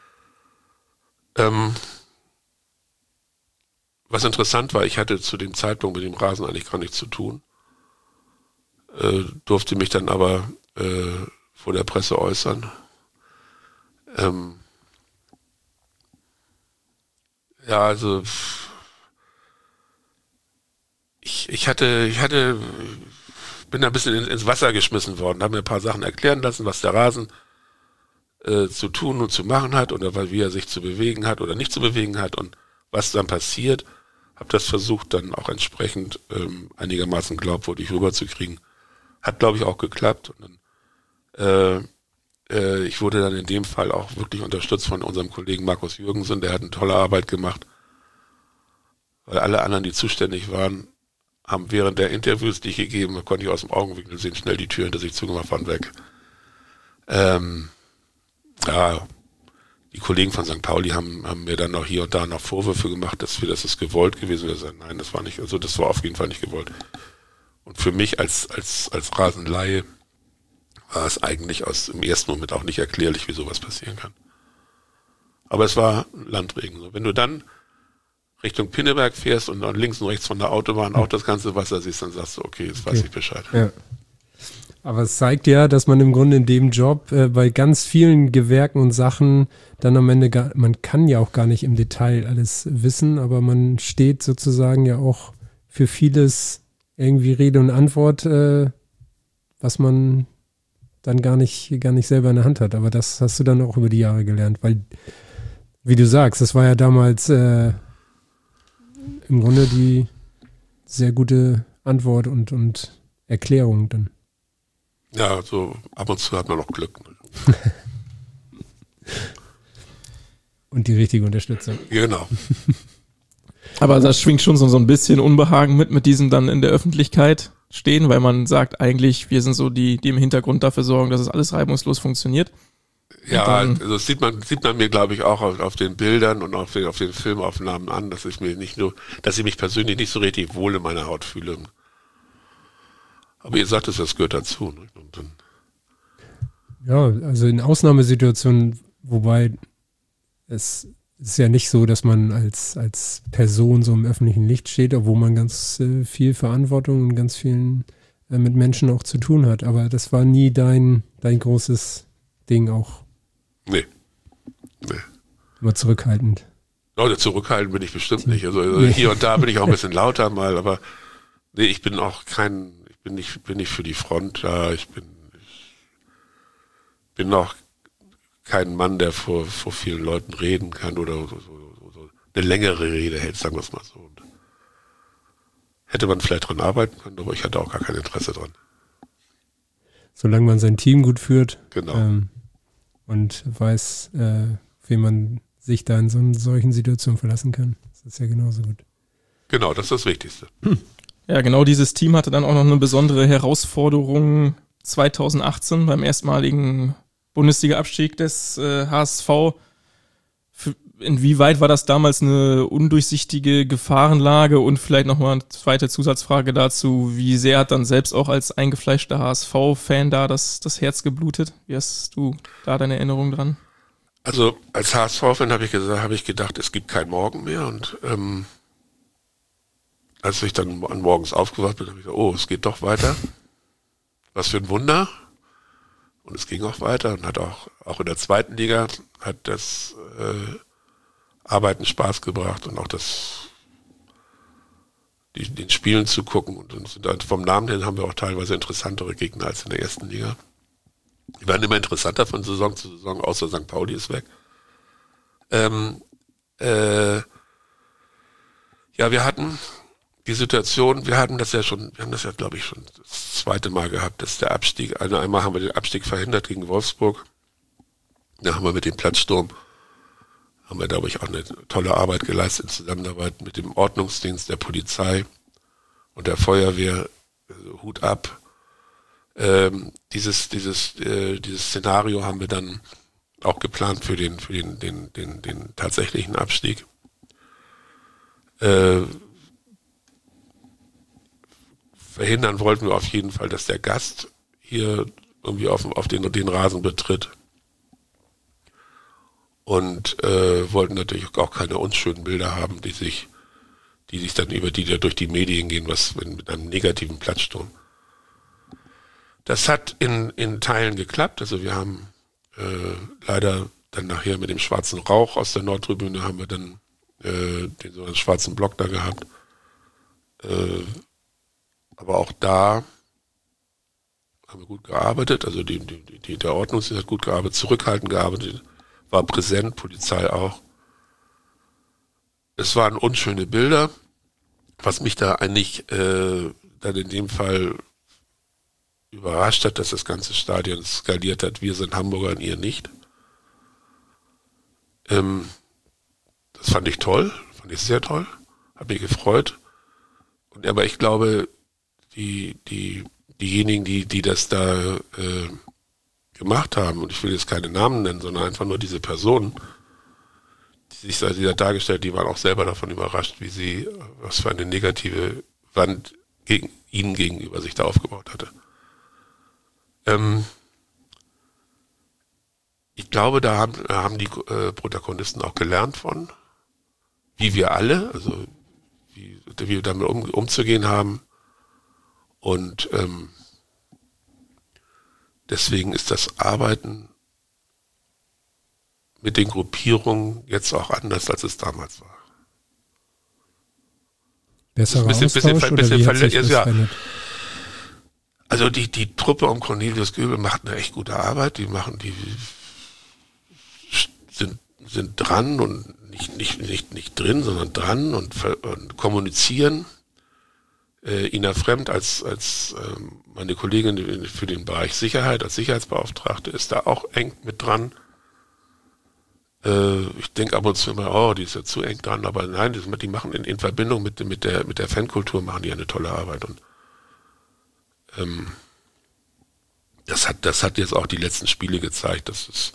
Was interessant war, ich hatte zu dem Zeitpunkt mit dem Rasen eigentlich gar nichts zu tun. Durfte mich dann aber vor der Presse äußern. Also ich bin da ein bisschen ins Wasser geschmissen worden, habe mir ein paar Sachen erklären lassen, was der Rasen zu tun und zu machen hat oder wie er sich zu bewegen hat oder nicht zu bewegen hat und was dann passiert. Habe das versucht, dann auch entsprechend einigermaßen glaubwürdig rüberzukriegen. Hat, glaube ich, auch geklappt. Und dann, ich wurde dann in dem Fall auch wirklich unterstützt von unserem Kollegen Markus Jürgensen, der hat eine tolle Arbeit gemacht. Weil alle anderen, die zuständig waren, haben während der Interviews, die ich gegeben habe, konnte ich aus dem Augenwinkel sehen, schnell die Tür hinter sich zugemacht, waren weg. Die Kollegen von St. Pauli haben mir dann noch hier und da noch Vorwürfe gemacht, dass es gewollt gewesen wäre. Nein, das war nicht, also das war auf jeden Fall nicht gewollt. Und für mich als Rasenlaie war es eigentlich im ersten Moment auch nicht erklärlich, wie sowas passieren kann. Aber es war Landregen. Wenn du dann Richtung Pinneberg fährst und dann links und rechts von der Autobahn auch das ganze Wasser siehst, dann sagst du, okay, jetzt weiß ich Bescheid. Ja. Aber es zeigt ja, dass man im Grunde in dem Job bei ganz vielen Gewerken und Sachen dann am Ende man kann ja auch gar nicht im Detail alles wissen, aber man steht sozusagen ja auch für vieles irgendwie Rede und Antwort, was man dann gar nicht selber in der Hand hat. Aber das hast du dann auch über die Jahre gelernt, weil, wie du sagst, das war ja damals im Grunde die sehr gute Antwort und Erklärung dann. Ja, so ab und zu hat man noch Glück. Und die richtige Unterstützung. Genau. Aber das schwingt schon so ein bisschen Unbehagen mit diesem dann in der Öffentlichkeit stehen, weil man sagt eigentlich, wir sind so die im Hintergrund dafür sorgen, dass es alles reibungslos funktioniert. Ja, also das sieht man mir, glaube ich, auch auf den Bildern und auf den Filmaufnahmen an, dass ich mich persönlich nicht so richtig wohl in meiner Haut fühle. Aber ihr sagt es, das gehört dazu. Ne? Und dann ja, also in Ausnahmesituationen, wobei es ist ja nicht so, dass man als Person so im öffentlichen Licht steht, obwohl man ganz viel Verantwortung und ganz vielen mit Menschen auch zu tun hat. Aber das war nie dein großes Ding auch. Nee. Immer zurückhaltend. Leute, zurückhaltend bin ich bestimmt nicht. Also hier und da bin ich auch ein bisschen lauter mal, aber nee, ich bin auch bin nicht für die Front da. Ich bin auch kein Mann, der vor vielen Leuten reden kann oder so eine längere Rede hält, sagen wir es mal so. Und hätte man vielleicht dran arbeiten können, aber ich hatte auch gar kein Interesse dran. Solange man sein Team gut führt. Genau. Und weiß, wie man sich da in solchen Situationen verlassen kann. Das ist ja genauso gut. Genau, das ist das Wichtigste. Ja, genau dieses Team hatte dann auch noch eine besondere Herausforderung 2018 beim erstmaligen Bundesliga-Abstieg des HSV. Inwieweit war das damals eine undurchsichtige Gefahrenlage? Und vielleicht nochmal eine zweite Zusatzfrage dazu, wie sehr hat dann selbst auch als eingefleischter HSV-Fan da das Herz geblutet? Wie hast du da deine Erinnerung dran? Also als HSV-Fan habe ich gedacht, es gibt kein Morgen mehr. Und als ich dann morgens aufgewacht bin, habe ich gesagt, oh, es geht doch weiter. Was für ein Wunder. Und es ging auch weiter und hat auch in der zweiten Liga hat das Arbeiten Spaß gebracht und auch den Spielen zu gucken. Und vom Namen her haben wir auch teilweise interessantere Gegner als in der ersten Liga. Die werden immer interessanter von Saison zu Saison, außer St. Pauli ist weg. Ja, wir hatten die Situation, wir haben das ja, glaube ich, schon das zweite Mal gehabt, dass der Abstieg, einmal haben wir den Abstieg verhindert gegen Wolfsburg. Da haben wir mit dem Platzsturm, haben wir, glaube ich, auch eine tolle Arbeit geleistet in Zusammenarbeit mit dem Ordnungsdienst, der Polizei und der Feuerwehr. Also Hut ab. Dieses Szenario haben wir dann auch geplant für den tatsächlichen Abstieg. Verhindern wollten wir auf jeden Fall, dass der Gast hier irgendwie auf den Rasen betritt. Und wollten natürlich auch keine unschönen Bilder haben, die sich dann durch die Medien gehen, mit einem negativen Platzsturm. Das hat in Teilen geklappt. Also wir haben leider dann nachher mit dem schwarzen Rauch aus der Nordtribüne haben wir dann den so einen schwarzen Block da gehabt. Aber auch da haben wir gut gearbeitet. Also der Ordnungsdienst hat gut gearbeitet, zurückhaltend gearbeitet, war präsent, Polizei auch. Es waren unschöne Bilder, was mich da eigentlich dann in dem Fall überrascht hat, dass das ganze Stadion skaliert hat, wir sind Hamburger und ihr nicht. Das fand ich toll, fand ich sehr toll, hat mich gefreut. Aber ich glaube, diejenigen, die das da gemacht haben, und ich will jetzt keine Namen nennen, sondern einfach nur diese Personen, die da dargestellt, die waren auch selber davon überrascht, was für eine negative Wand ihnen gegenüber sich da aufgebaut hatte. Ich glaube, da haben die Protagonisten auch gelernt von, wie wir alle, also wie wir damit umzugehen haben. Und deswegen ist das Arbeiten mit den Gruppierungen jetzt auch anders, als es damals war. Besserer bisschen Austausch oder wie hat sich das verändert? Also die Truppe um Cornelius Göbel macht eine echt gute Arbeit. Die sind dran und nicht drin, sondern dran und kommunizieren. Ina Fremd als meine Kollegin für den Bereich Sicherheit, als Sicherheitsbeauftragte, ist da auch eng mit dran. Ich denke ab und zu immer, die ist ja zu eng dran, aber nein, die machen in Verbindung mit der Fankultur machen die eine tolle Arbeit. Und das hat jetzt auch die letzten Spiele gezeigt, dass es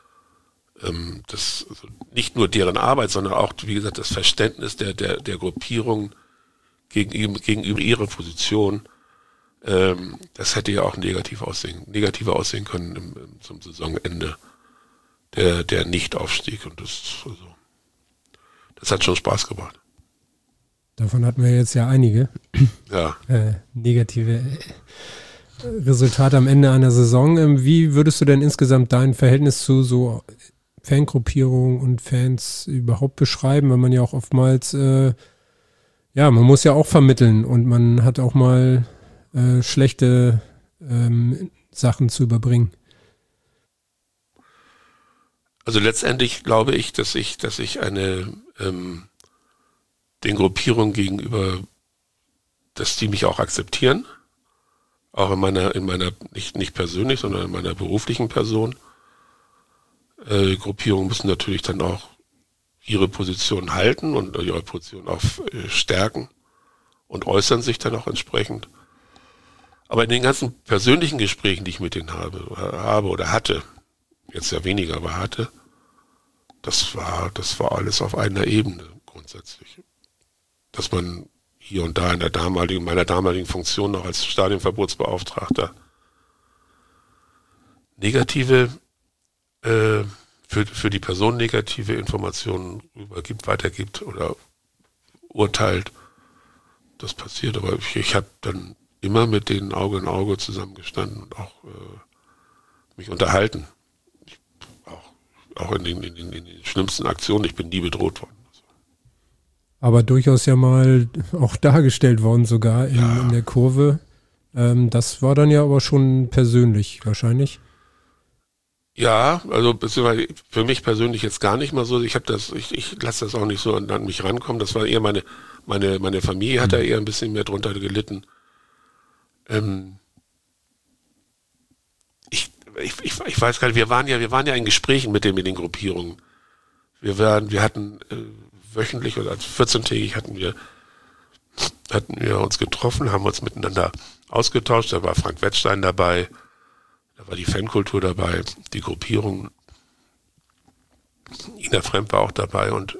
das nicht nur deren Arbeit, sondern auch, wie gesagt, das Verständnis der Gruppierung gegenüber ihrer Position, das hätte ja auch negativer aussehen können zum Saisonende, der Nicht-Aufstieg. Und das hat schon Spaß gemacht. Davon hatten wir jetzt ja einige negative Resultate am Ende einer Saison. Wie würdest du denn insgesamt dein Verhältnis zu so Fangruppierungen und Fans überhaupt beschreiben, weil man ja auch oftmals, man muss ja auch vermitteln und man hat auch mal schlechte Sachen zu überbringen. Also letztendlich glaube ich, dass ich den Gruppierungen gegenüber, dass die mich auch akzeptieren, auch in meiner nicht persönlich, sondern in meiner beruflichen Person. Gruppierungen müssen natürlich dann auch ihre Position halten und ihre Position auch stärken und äußern sich dann auch entsprechend. Aber in den ganzen persönlichen Gesprächen, die ich mit denen habe oder hatte, jetzt ja weniger, aber hatte, das war alles auf einer Ebene grundsätzlich. Dass man hier und da in meiner damaligen Funktion noch als Stadionverbotsbeauftragter negative, für die Person negative Informationen weitergibt oder urteilt. Das passiert, aber ich habe dann immer mit denen Auge in Auge zusammengestanden und auch mich unterhalten. Auch in den schlimmsten Aktionen, ich bin nie bedroht worden. Aber durchaus ja mal auch dargestellt worden sogar in der Kurve. Das war dann ja aber schon persönlich wahrscheinlich. Ja, also für mich persönlich jetzt gar nicht mal so. Ich lasse das auch nicht so an mich rankommen. Das war eher meine Familie hat da eher ein bisschen mehr drunter gelitten. Ich weiß gar nicht, wir waren ja in Gesprächen mit den Gruppierungen. Wir hatten wöchentlich oder 14-tägig hatten wir uns getroffen, haben uns miteinander ausgetauscht. Da war Frank Wettstein dabei, da war die Fankultur dabei, die Gruppierung. Ina Fremd war auch dabei und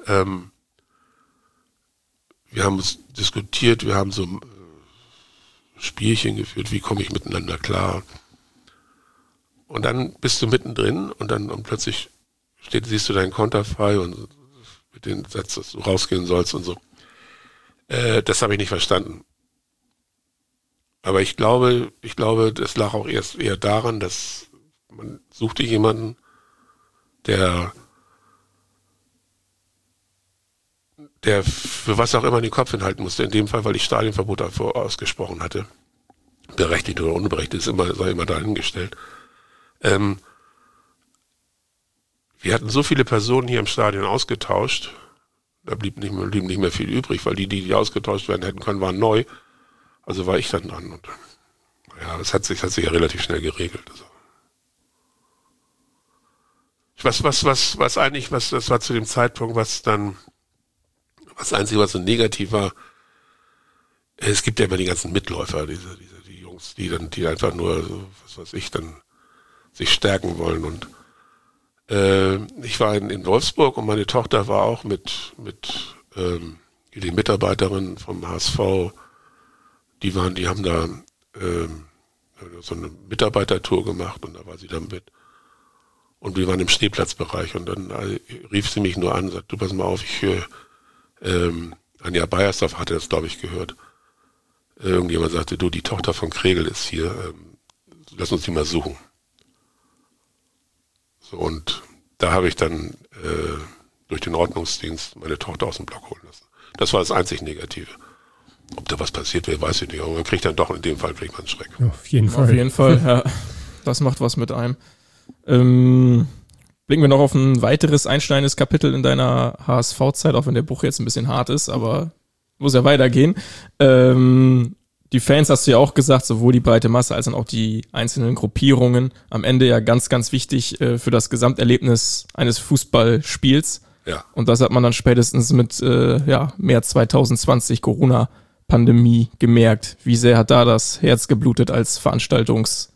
wir haben uns diskutiert, wir haben so Spielchen geführt, wie komme ich miteinander klar. Und dann bist du mittendrin und plötzlich siehst du deinen Konterfei und mit den Sätzen, dass du rausgehen sollst und so. Das habe ich nicht verstanden. Aber ich glaube, das lag auch eher daran, dass man suchte jemanden, der für was auch immer den Kopf hinhalten musste. In dem Fall, weil ich Stadionverbot davor ausgesprochen hatte. Berechtigt oder unberechtigt, sei immer dahingestellt. Wir hatten so viele Personen hier im Stadion ausgetauscht, da blieb nicht mehr viel übrig, weil die ausgetauscht werden hätten können, waren neu. Also war ich dann dran. Und das hat sich ja relativ schnell geregelt. Also. Das war zu dem Zeitpunkt, das Einzige, was so negativ war, es gibt ja immer die ganzen Mitläufer, die Jungs, die einfach nur, dann sich stärken wollen. Und ich war in Wolfsburg und meine Tochter war auch mit den Mitarbeiterinnen vom HSV, die haben da so eine Mitarbeitertour gemacht und da war sie dann mit. Und wir waren im Schneeplatzbereich und dann rief sie mich nur an und sagte, du pass mal auf, ich höre, Anja Beiersdorf hatte das, glaube ich, gehört. Irgendjemand sagte, du, die Tochter von Kregel ist hier, lass uns die mal suchen. So, und da habe ich dann durch den Ordnungsdienst meine Tochter aus dem Block holen lassen. Das war das einzig Negative. Ob da was passiert wäre, weiß ich nicht. Aber man kriegt dann doch in dem Fall vielleicht mal einen Schreck. Ja, auf jeden Fall, ja. Das macht was mit einem. Blicken wir noch auf ein weiteres einschneidendes Kapitel in deiner HSV-Zeit, auch wenn der Bruch jetzt ein bisschen hart ist, aber muss ja weitergehen. Die Fans, hast du ja auch gesagt, sowohl die breite Masse als auch die einzelnen Gruppierungen, am Ende ja ganz, ganz wichtig für das Gesamterlebnis eines Fußballspiels. Ja. Und das hat man dann spätestens mit März 2020 Corona-Pandemie gemerkt. Wie sehr hat da das Herz geblutet als Veranstaltungsmann,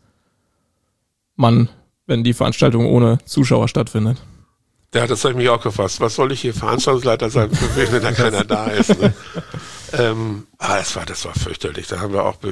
wenn die Veranstaltung ohne Zuschauer stattfindet? Ja, das habe ich mich auch gefasst. Was soll ich hier Veranstaltungsleiter sein, wenn da keiner da ist? Ne? Das war fürchterlich. Da haben wir auch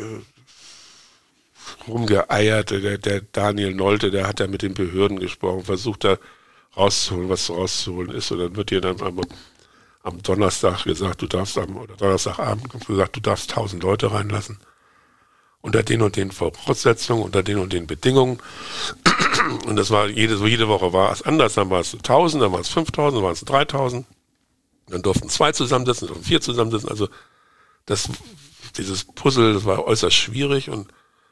rumgeeiert. Der Daniel Nolte, der hat ja mit den Behörden gesprochen, versucht da rauszuholen, was rauszuholen ist. Und dann wird dir dann am Donnerstag gesagt, Donnerstagabend gesagt, du darfst 1000 Leute reinlassen. Unter den und den Voraussetzungen, unter den und den Bedingungen. Und das war jede Woche war es anders. Dann war es 1000, dann war es 5000, dann waren es 3000. Dann durften 2 zusammensitzen, dann 4 zusammensitzen. Also dieses Puzzle, das war äußerst schwierig. Und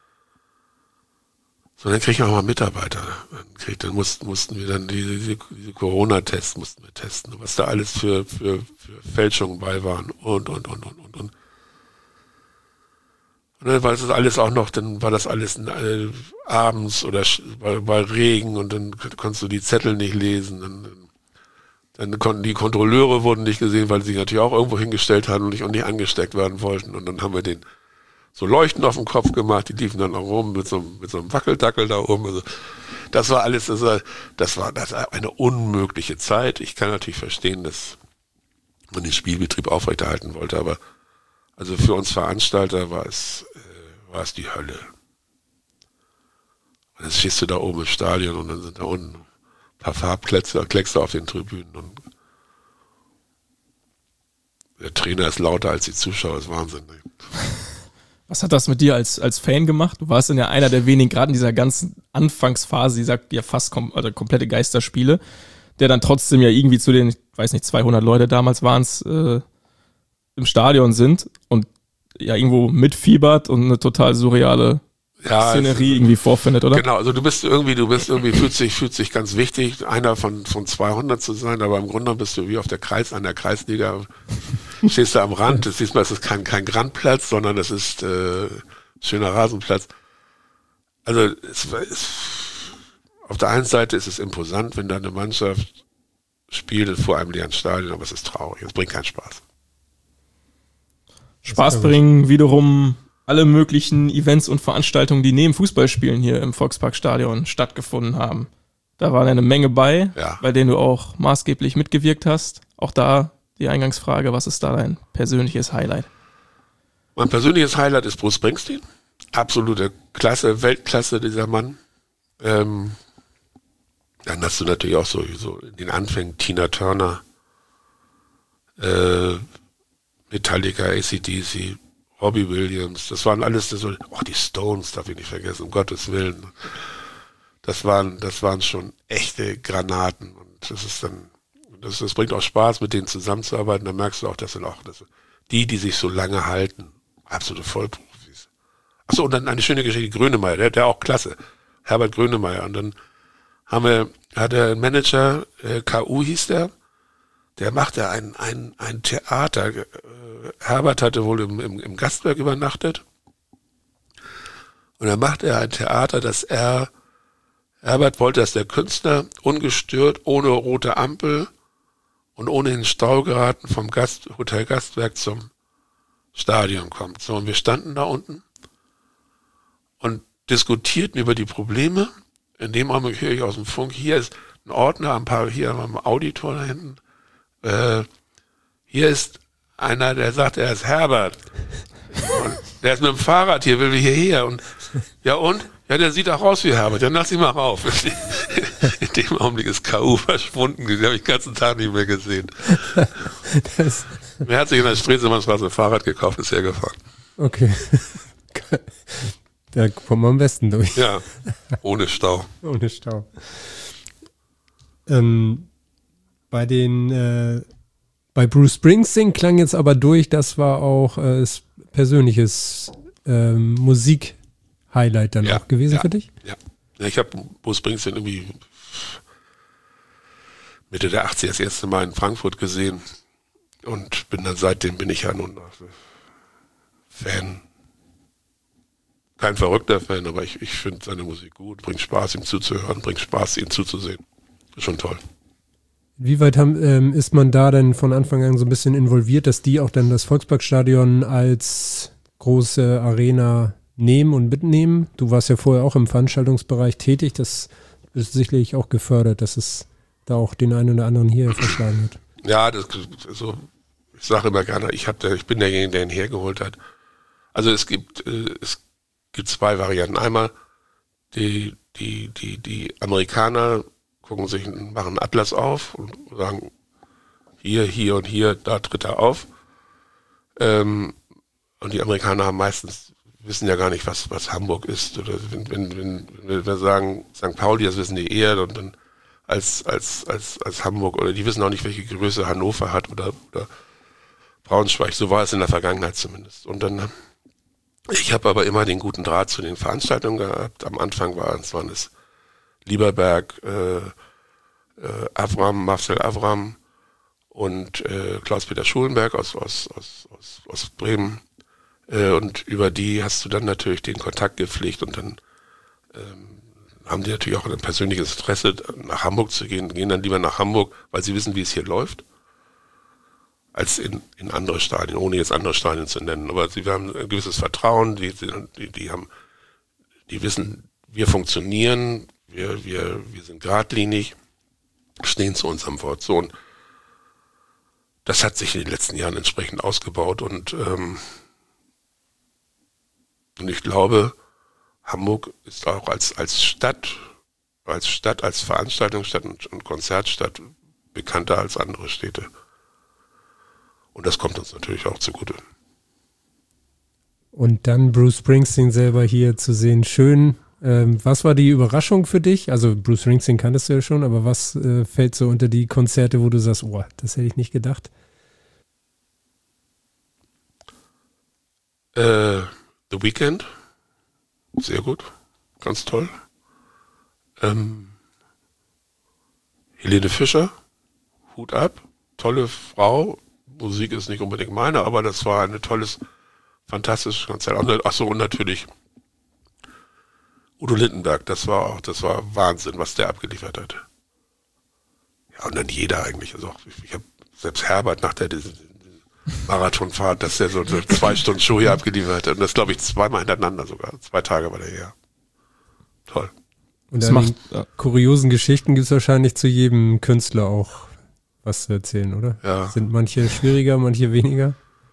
so, dann krieg ich auch mal Mitarbeiter. Dann mussten wir dann diese Corona-Tests mussten wir testen, was da alles für Fälschungen bei waren und. Und dann war das alles auch noch, dann war das alles abends oder bei Regen und dann konntest du die Zettel nicht lesen. Dann konnten die Kontrolleure wurden nicht gesehen, weil sie sich natürlich auch irgendwo hingestellt hatten und nicht angesteckt werden wollten. Und dann haben wir den so Leuchten auf dem Kopf gemacht, die liefen dann auch rum mit so einem Wackeldackel da oben. Also das war alles, das war eine unmögliche Zeit. Ich kann natürlich verstehen, dass man den Spielbetrieb aufrechterhalten wollte, aber also für uns Veranstalter war es die Hölle. Und jetzt stehst du da oben im Stadion und dann sind da unten ein paar Farbkleckse auf den Tribünen und der Trainer ist lauter als die Zuschauer, ist Wahnsinn. Was hat das mit dir als Fan gemacht? Du warst dann ja einer der wenigen, gerade in dieser ganzen Anfangsphase, die sagt ja fast komplette Geisterspiele, der dann trotzdem ja irgendwie zu den, ich weiß nicht, 200 Leute damals waren es, im Stadion sind und ja irgendwo mitfiebert und eine total surreale Szenerie irgendwie vorfindet, oder? Genau, also du bist irgendwie, fühlt sich ganz wichtig, einer von 200 zu sein, aber im Grunde bist du wie auf an der Kreisliga, stehst du am Rand, das ist kein Grandplatz, sondern das ist schöner Rasenplatz. Also auf der einen Seite ist es imposant, wenn da eine Mannschaft spielt vor einem leeren Stadion, aber es ist traurig, es bringt keinen Spaß. Spaß bringen wiederum alle möglichen Events und Veranstaltungen, die neben Fußballspielen hier im Volksparkstadion stattgefunden haben. Da war eine Menge bei, bei denen du auch maßgeblich mitgewirkt hast. Auch da die Eingangsfrage, was ist da dein persönliches Highlight? Mein persönliches Highlight ist Bruce Springsteen. Absolute Klasse, Weltklasse, dieser Mann. Dann hast du natürlich auch so in den Anfängen Tina Turner, Metallica, AC/DC, Robbie Williams, das waren alles die Stones, darf ich nicht vergessen, um Gottes Willen. Das waren schon echte Granaten und das bringt auch Spaß, mit denen zusammenzuarbeiten. Da merkst du auch, dass die sich so lange halten, absolute Vollprofis. Achso, und dann eine schöne Geschichte, Grönemeyer, der auch klasse, Herbert Grönemeyer. Und dann hat er einen Manager, KU hieß der machte ein Theater. Herbert hatte wohl im Gastwerk übernachtet. Und dann machte er ein Theater, Herbert wollte, dass der Künstler ungestört, ohne rote Ampel und ohne in den Stau geraten vom Hotel Gastwerk zum Stadion kommt. So, und wir standen da unten und diskutierten über die Probleme. In dem Augenblick höre ich aus dem Funk, hier ist ein Ordner, hier am Auditor da hinten. Hier ist einer, der sagt, er ist Herbert. Und der ist mit dem Fahrrad hier, will hierher. Und der sieht auch aus wie Herbert. Dann lass ihn mal rauf. In dem Augenblick ist KU verschwunden. Den habe ich den ganzen Tag nicht mehr gesehen. Mir hat sich in der Stresemannstraße ein Fahrrad gekauft, ist hergefahren. Okay. Da kommen wir am besten durch. Ja, ohne Stau. Ohne Stau. Bei Bruce Springsteen klang jetzt aber durch, das war auch persönliches Musik-Highlight dann auch gewesen für dich? Ja. Ich habe Bruce Springsteen irgendwie Mitte der 80er das erste Mal in Frankfurt gesehen und seitdem bin ich ja nun Fan. Kein verrückter Fan, aber ich finde seine Musik gut, bringt Spaß, ihm zuzuhören, bringt Spaß, ihm zuzusehen. Ist schon toll. Wie weit ist man da denn von Anfang an so ein bisschen involviert, dass die auch dann das Volksparkstadion als große Arena nehmen und mitnehmen? Du warst ja vorher auch im Veranstaltungsbereich tätig, das ist sicherlich auch gefördert, dass es da auch den einen oder anderen hier verschlagen hat. Ja, ich sage immer gerne, ich bin derjenige, der ihn hergeholt hat. Also es gibt zwei Varianten. Einmal die Amerikaner machen einen Atlas auf und sagen, hier und hier, da tritt er auf. Und die Amerikaner wissen ja gar nicht, was Hamburg ist. Oder wenn wir sagen St. Pauli, das wissen die eher und dann als Hamburg, oder die wissen auch nicht, welche Größe Hannover hat oder Braunschweig. So war es in der Vergangenheit zumindest. Und dann, ich habe aber immer den guten Draht zu den Veranstaltungen gehabt. Am Anfang waren es Lieberberg, Marcel Avram und Klaus-Peter Schulenberg aus Bremen. Und über die hast du dann natürlich den Kontakt gepflegt und dann haben die natürlich auch ein persönliches Interesse, nach Hamburg zu gehen dann lieber nach Hamburg, weil sie wissen, wie es hier läuft, als in andere Stadien, ohne jetzt andere Stadien zu nennen. Aber sie haben ein gewisses Vertrauen, die wissen, wir funktionieren, wir sind geradlinig, stehen zu unserem Wort. So, und das hat sich in den letzten Jahren entsprechend ausgebaut und ich glaube, Hamburg ist auch als Stadt, als Veranstaltungsstadt und Konzertstadt bekannter als andere Städte. Und das kommt uns natürlich auch zugute. Und dann Bruce Springsteen selber hier zu sehen, schön. Was war die Überraschung für dich? Also Bruce Springsteen kanntest du ja schon, aber was fällt so unter die Konzerte, wo du sagst, oh, das hätte ich nicht gedacht? The Weeknd, sehr gut, ganz toll. Helene Fischer, Hut ab, tolle Frau. Musik ist nicht unbedingt meine, aber das war ein fantastisches Konzert. Achso, und natürlich Udo Lindenberg, das war Wahnsinn, was der abgeliefert hat. Ja, und dann jeder eigentlich. Also ich habe selbst Herbert nach der Marathonfahrt, dass der so 2 Stunden Show hier abgeliefert hat. Und das glaube ich 2-mal hintereinander sogar. 2 Tage war der hier. Toll. Und an kuriosen Geschichten gibt es wahrscheinlich zu jedem Künstler auch was zu erzählen, oder? Ja. Sind manche schwieriger, manche weniger?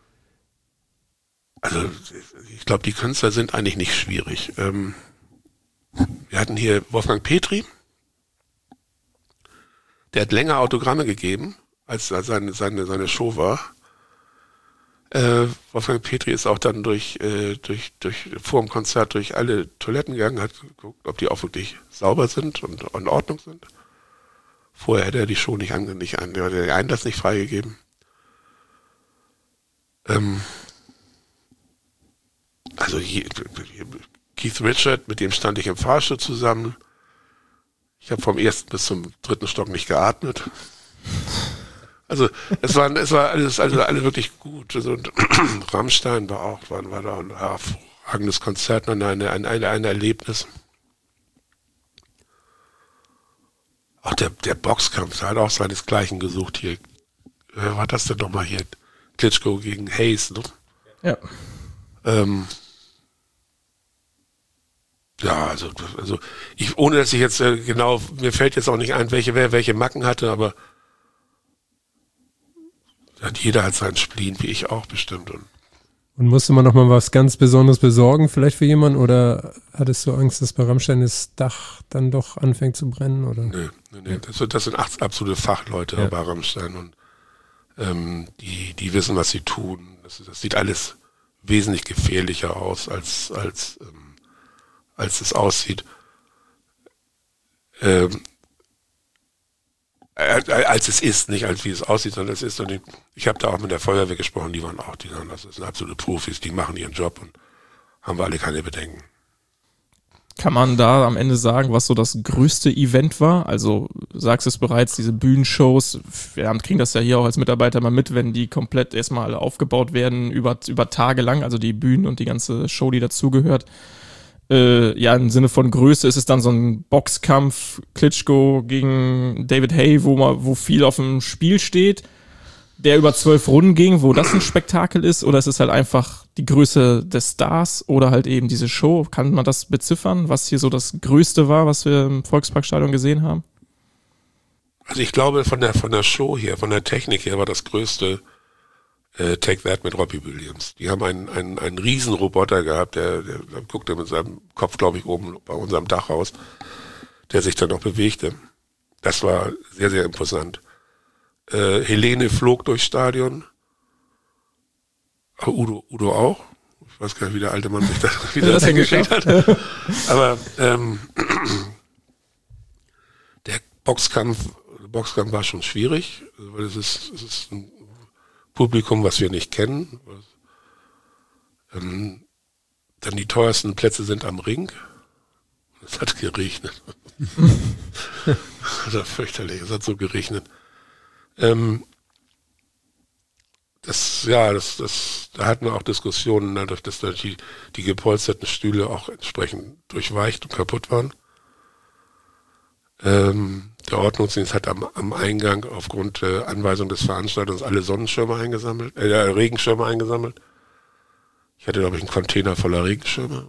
Also ich glaube, die Künstler sind eigentlich nicht schwierig. Wir hatten hier Wolfgang Petri, der hat länger Autogramme gegeben, als seine Show war. Wolfgang Petri ist auch dann vor dem Konzert durch alle Toiletten gegangen, hat geguckt, ob die auch wirklich sauber sind und in Ordnung sind. Vorher hätte er die Show nicht den Einlass nicht freigegeben. Also Keith Richards, mit dem stand ich im Fahrstuhl zusammen. Ich habe vom 1. bis zum 3. Stock nicht geatmet. Also es war alles alle wirklich gut. Also, und Rammstein war da ein hervorragendes Konzert und ein Erlebnis. Auch der Boxkampf hat auch seinesgleichen gesucht hier. Wer war das denn nochmal hier? Klitschko gegen Hayes, ne? Ja. Ja, also ich, ohne dass ich jetzt genau, mir fällt jetzt auch nicht ein, wer welche Macken hatte, aber jeder hat seinen Spleen, wie ich auch bestimmt. Und musste man nochmal was ganz Besonderes besorgen, vielleicht für jemanden? Oder hattest du Angst, dass bei Rammstein das Dach dann doch anfängt zu brennen? Oder? Nee. Das sind absolute Fachleute bei Rammstein und die wissen, was sie tun. Das sieht alles wesentlich gefährlicher aus, als es aussieht. als es ist, nicht als wie es aussieht, sondern es ist. Und ich habe da auch mit der Feuerwehr gesprochen, die sagen, das sind absolute Profis, die machen ihren Job und haben wir alle keine Bedenken. Kann man da am Ende sagen, was so das größte Event war? Also, du sagst es bereits, diese Bühnenshows, wir kriegen das ja hier auch als Mitarbeiter mal mit, wenn die komplett erstmal aufgebaut werden, über Tage lang, also die Bühnen und die ganze Show, die dazugehört. Im Sinne von Größe ist es dann so ein Boxkampf, Klitschko gegen David Haye, wo viel auf dem Spiel steht, der über 12 Runden ging, wo das ein Spektakel ist, oder ist es halt einfach die Größe des Stars oder halt eben diese Show? Kann man das beziffern, was hier so das Größte war, was wir im Volksparkstadion gesehen haben? Also ich glaube, von der Show her, von der Technik her war das Größte Take That mit Robbie Williams. Die haben einen riesen Roboter gehabt, der guckte mit seinem Kopf, glaube ich, oben bei unserem Dach raus, der sich dann auch bewegte. Das war sehr, sehr imposant. Helene flog durchs Stadion. Udo auch. Ich weiß gar nicht, wie der alte Mann sich da wieder das hingekriegt hat. Aber der Boxkampf war schon schwierig, weil es ist ein Publikum, was wir nicht kennen. Dann die teuersten Plätze sind am Ring. Es hat geregnet. Das war fürchterlich, es hat so geregnet. Da hatten wir auch Diskussionen, dadurch, dass die gepolsterten Stühle auch entsprechend durchweicht und kaputt waren. Der Ordnungsdienst hat am Eingang aufgrund Anweisung des Veranstalters alle Sonnenschirme eingesammelt, Regenschirme eingesammelt. Ich hatte, glaube ich, einen Container voller Regenschirme.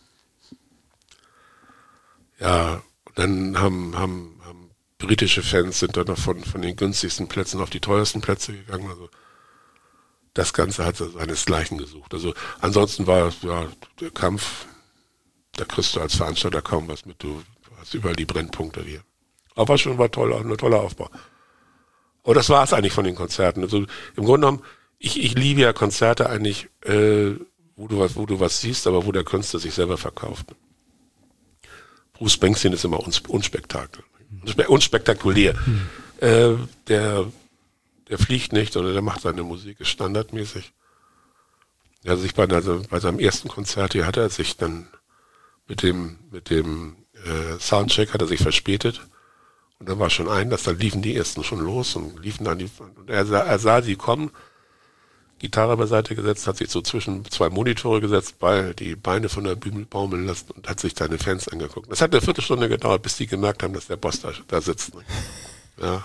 Ja, und dann haben britische Fans sind dann noch von den günstigsten Plätzen auf die teuersten Plätze gegangen. Also das Ganze hat seinesgleichen gesucht. Also ansonsten war der Kampf, da kriegst du als Veranstalter kaum was mit. Du hast überall die Brennpunkte hier. Aber war toll, auch ein toller Aufbau. Aber das war es eigentlich von den Konzerten. Also im Grunde genommen, ich liebe ja Konzerte eigentlich, wo du was siehst, aber wo der Künstler sich selber verkauft. Bruce Springsteen ist immer unspektakulär. Der fliegt nicht, sondern der macht seine Musik, ist standardmäßig. Also bei seinem ersten Konzert hier hat er sich dann mit dem Soundcheck hat er sich verspätet. Und dann war schon dann liefen die ersten schon los und liefen dann und er sah sie kommen, Gitarre beiseite gesetzt, hat sich so zwischen zwei Monitore gesetzt, die Beine von der Bühne baumeln lassen und hat sich seine Fans angeguckt. Das hat eine Viertelstunde gedauert, bis die gemerkt haben, dass der Boss da sitzt. Ja.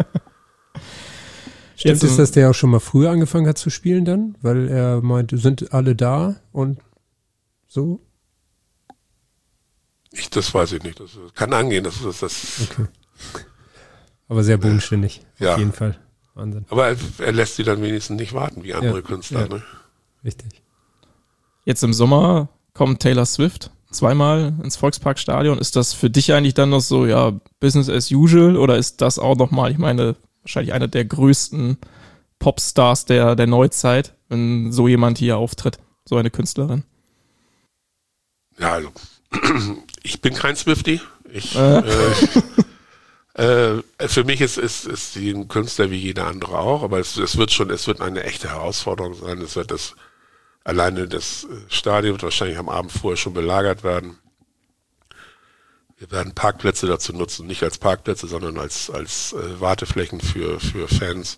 Stimmt es, dass der auch schon mal früher angefangen hat zu spielen dann? Weil er meinte, sind alle da und so? Das weiß ich nicht. Das kann angehen. Das. Okay. Aber sehr bodenständig, auf jeden Fall. Wahnsinn. Aber er lässt sie dann wenigstens nicht warten, wie andere Künstler. Ja. Ne? Richtig. Jetzt im Sommer kommt Taylor Swift zweimal ins Volksparkstadion. Ist das für dich eigentlich dann noch so, Business as usual, oder ist das auch nochmal, ich meine, wahrscheinlich einer der größten Popstars der Neuzeit, wenn so jemand hier auftritt, so eine Künstlerin? Ja, also ich bin kein Swiftie. Für mich ist sie ein Künstler wie jeder andere auch, aber es wird eine echte Herausforderung sein. Alleine das Stadion wird wahrscheinlich am Abend vorher schon belagert werden. Wir werden Parkplätze dazu nutzen, nicht als Parkplätze, sondern als Warteflächen für Fans.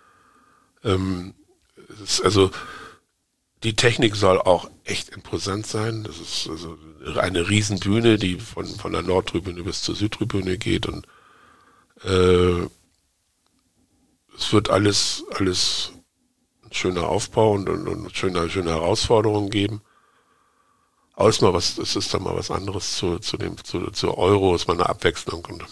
Also die Technik soll auch echt imposant sein. Das ist also eine Riesenbühne, die von der Nordtribüne bis zur Südtribüne geht, und es wird alles ein schöner Aufbau und schöne Herausforderungen geben. Aber es ist dann mal was anderes zur Euro, ist mal eine Abwechslung. Und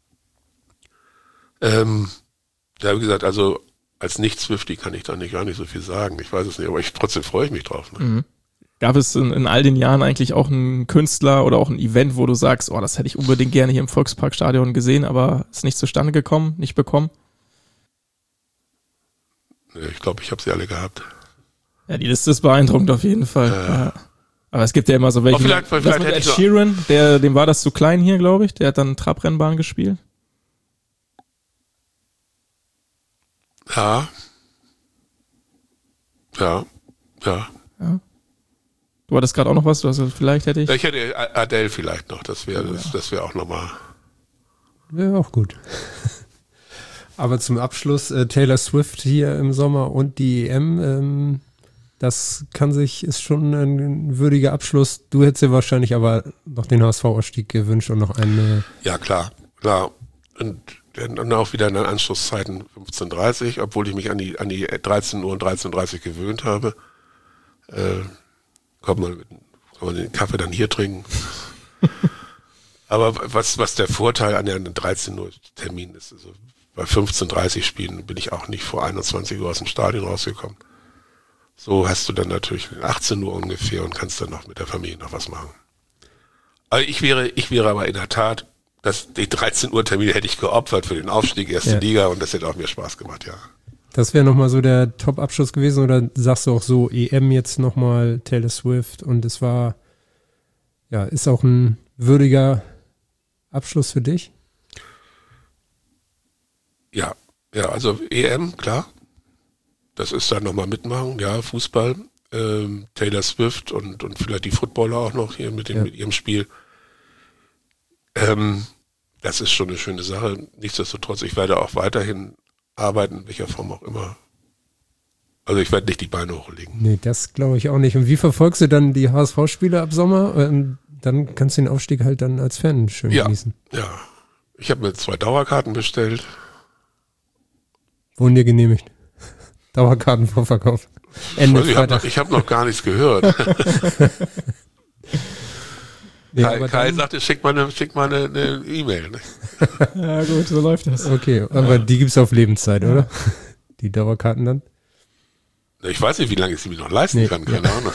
wie gesagt, also als Nicht-Swiftie kann ich da gar nicht so viel sagen. Ich weiß es nicht, aber trotzdem freue ich mich drauf. Ne? Mhm. Gab es in all den Jahren eigentlich auch einen Künstler oder auch ein Event, wo du sagst, das hätte ich unbedingt gerne hier im Volksparkstadion gesehen, aber ist nicht zustande gekommen, nicht bekommen? Ich glaube, ich habe sie alle gehabt. Ja, die Liste ist beeindruckend auf jeden Fall. Ja. Aber es gibt ja immer so welche. Vielleicht mit Ed Sheeran, dem war das zu klein hier, glaube ich. Der hat dann Trabrennbahn gespielt. Ja. Du hattest gerade auch noch was, vielleicht hätte ich. Ich hätte Adele vielleicht noch, das wäre auch nochmal. Wäre auch gut. Aber zum Abschluss Taylor Swift hier im Sommer und die EM, das ist schon ein würdiger Abschluss. Du hättest dir wahrscheinlich aber noch den HSV-Ausstieg gewünscht und noch eine. Ja, klar. Und dann auch wieder in den Anschlusszeiten 15:30, obwohl ich mich an die 13 Uhr und 13:30 gewöhnt habe. Kann man den Kaffee dann hier trinken. Aber was der Vorteil an der 13 Uhr Termin ist, also bei 15:30 Spielen bin ich auch nicht vor 21 Uhr aus dem Stadion rausgekommen. So hast du dann natürlich 18 Uhr ungefähr und kannst dann noch mit der Familie noch was machen. Aber ich wäre aber in der Tat, die 13 Uhr Termine hätte ich geopfert für den Aufstieg erste Liga und das hätte auch mir Spaß gemacht, ja. Das wäre nochmal so der Top-Abschluss gewesen oder sagst du auch so, EM jetzt nochmal Taylor Swift und es war, ist auch ein würdiger Abschluss für dich? Ja, also EM, klar. Das ist dann nochmal mitmachen, ja, Fußball, Taylor Swift und vielleicht die Footballer auch noch hier mit ihrem Spiel. Das ist schon eine schöne Sache. Nichtsdestotrotz, ich werde auch weiterhin arbeiten, in welcher Form auch immer. Also ich werde nicht die Beine hochlegen. Nee, das glaube ich auch nicht. Und wie verfolgst du dann die HSV-Spiele ab Sommer? Dann kannst du den Aufstieg halt dann als Fan schön genießen. Ja, ich habe mir 2 Dauerkarten bestellt. Wurden dir genehmigt? Dauerkartenvorverkauf. Ende Freitag. Ich habe noch gar nichts gehört. Kai sagte, schick mal eine E-Mail. Ne? Ja gut, so läuft das. Okay, aber die gibt's auf Lebenszeit, oder? Die Dauerkarten dann? Ich weiß nicht, wie lange ich sie mir noch leisten kann, keine Ahnung.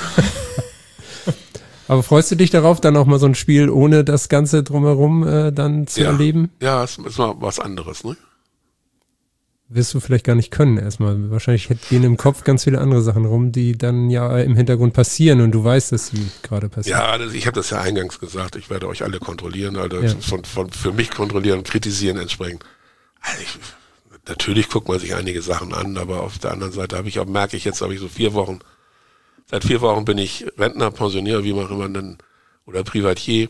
Aber freust du dich darauf, dann auch mal so ein Spiel ohne das Ganze drumherum dann zu erleben? Ja, es ist mal was anderes, ne? Wirst du vielleicht gar nicht können erstmal. Wahrscheinlich gehen im Kopf ganz viele andere Sachen rum, die dann ja im Hintergrund passieren und du weißt, dass sie gerade passieren. Ja, ich habe das ja eingangs gesagt. Ich werde euch alle kontrollieren, für mich kontrollieren und kritisieren entsprechend. Also natürlich guckt man sich einige Sachen an, aber auf der anderen Seite merke ich jetzt so 4 Wochen. Seit 4 Wochen bin ich Rentner, Pensionär, wie man immer dann, oder Privatier.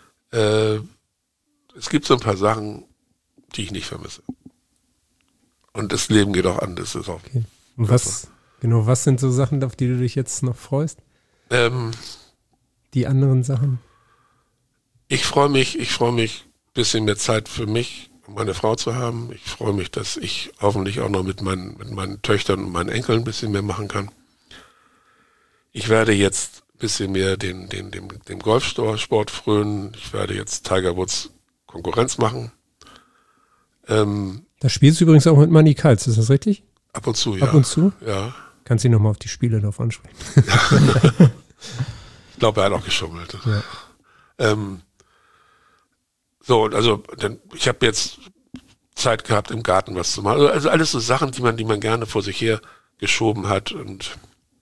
Es gibt so ein paar Sachen, die ich nicht vermisse. Und das Leben geht auch an, das ist auch. Okay. Und was sind so Sachen, auf die du dich jetzt noch freust? Die anderen Sachen? Ich freue mich, ein bisschen mehr Zeit für mich und meine Frau zu haben. Ich freue mich, dass ich hoffentlich auch noch mit meinen Töchtern und meinen Enkeln ein bisschen mehr machen kann. Ich werde jetzt ein bisschen mehr dem Golfsport frönen. Ich werde jetzt Tiger Woods Konkurrenz machen. Da spielst du übrigens auch mit Manny Kals, ist das richtig? Ab und zu, ja. Ab und zu? Ja. Kannst du ihn nochmal auf die Spiele drauf ansprechen? Ich glaube, er hat auch geschummelt. Ja. Ich habe jetzt Zeit gehabt, im Garten was zu machen. Also alles so Sachen, die man gerne vor sich her geschoben hat und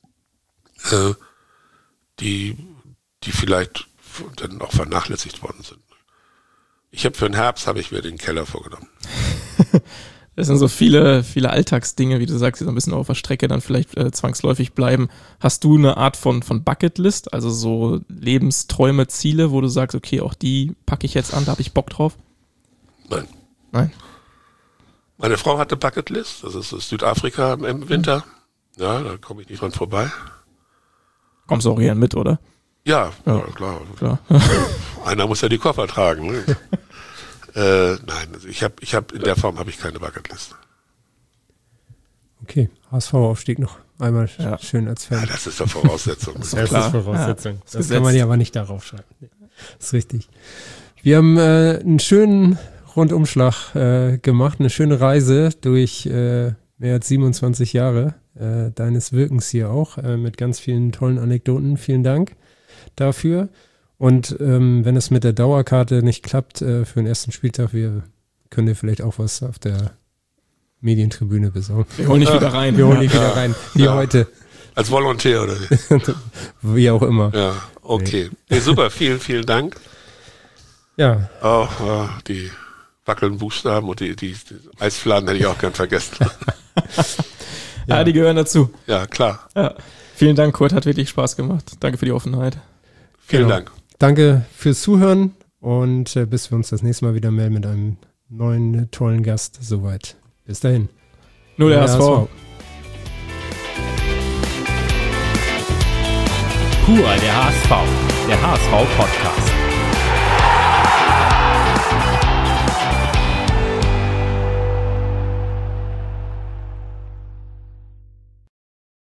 die vielleicht dann auch vernachlässigt worden sind. Für den Herbst habe ich mir den Keller vorgenommen. Das sind so viele Alltagsdinge, wie du sagst, die so ein bisschen auf der Strecke dann vielleicht zwangsläufig bleiben. Hast du eine Art von Bucketlist, also so Lebensträume, Ziele, wo du sagst, okay, auch die packe ich jetzt an, da habe ich Bock drauf? Nein. Meine Frau hatte Bucketlist, das ist Südafrika im Winter. Ja, da komme ich nicht dran vorbei. Kommst du auch gern mit, oder? Ja, klar. Einer muss ja die Koffer tragen. Ne? Nein, also ich habe in der Form habe ich keine Bucketlist. Okay, HSV-Aufstieg noch einmal schön als Fan. Ja, das ist doch Voraussetzung. Das ist Voraussetzung. Ja, das kann man ja aber nicht darauf schreiben. Das ist richtig. Wir haben einen schönen Rundumschlag gemacht, eine schöne Reise durch mehr als 27 Jahre deines Wirkens hier auch, mit ganz vielen tollen Anekdoten. Vielen Dank dafür. Und wenn es mit der Dauerkarte nicht klappt für den ersten Spieltag, können wir vielleicht auch was auf der Medientribüne besorgen. Wir holen dich wieder rein. Wie heute. Als Volontär oder wie? Wie auch immer. Ja, okay. Nee, super, vielen, vielen Dank. Ja. Auch die wackelnden Buchstaben und die Eisfladen hätte ich auch gern vergessen. Ja, die gehören dazu. Ja, klar. Ja. Vielen Dank, Kurt, hat wirklich Spaß gemacht. Danke für die Offenheit. Vielen Dank. Danke fürs Zuhören und bis wir uns das nächste Mal wieder melden mit einem neuen, tollen Gast. Soweit. Bis dahin. Nur der HSV. Pur der HSV. Der HSV-Podcast.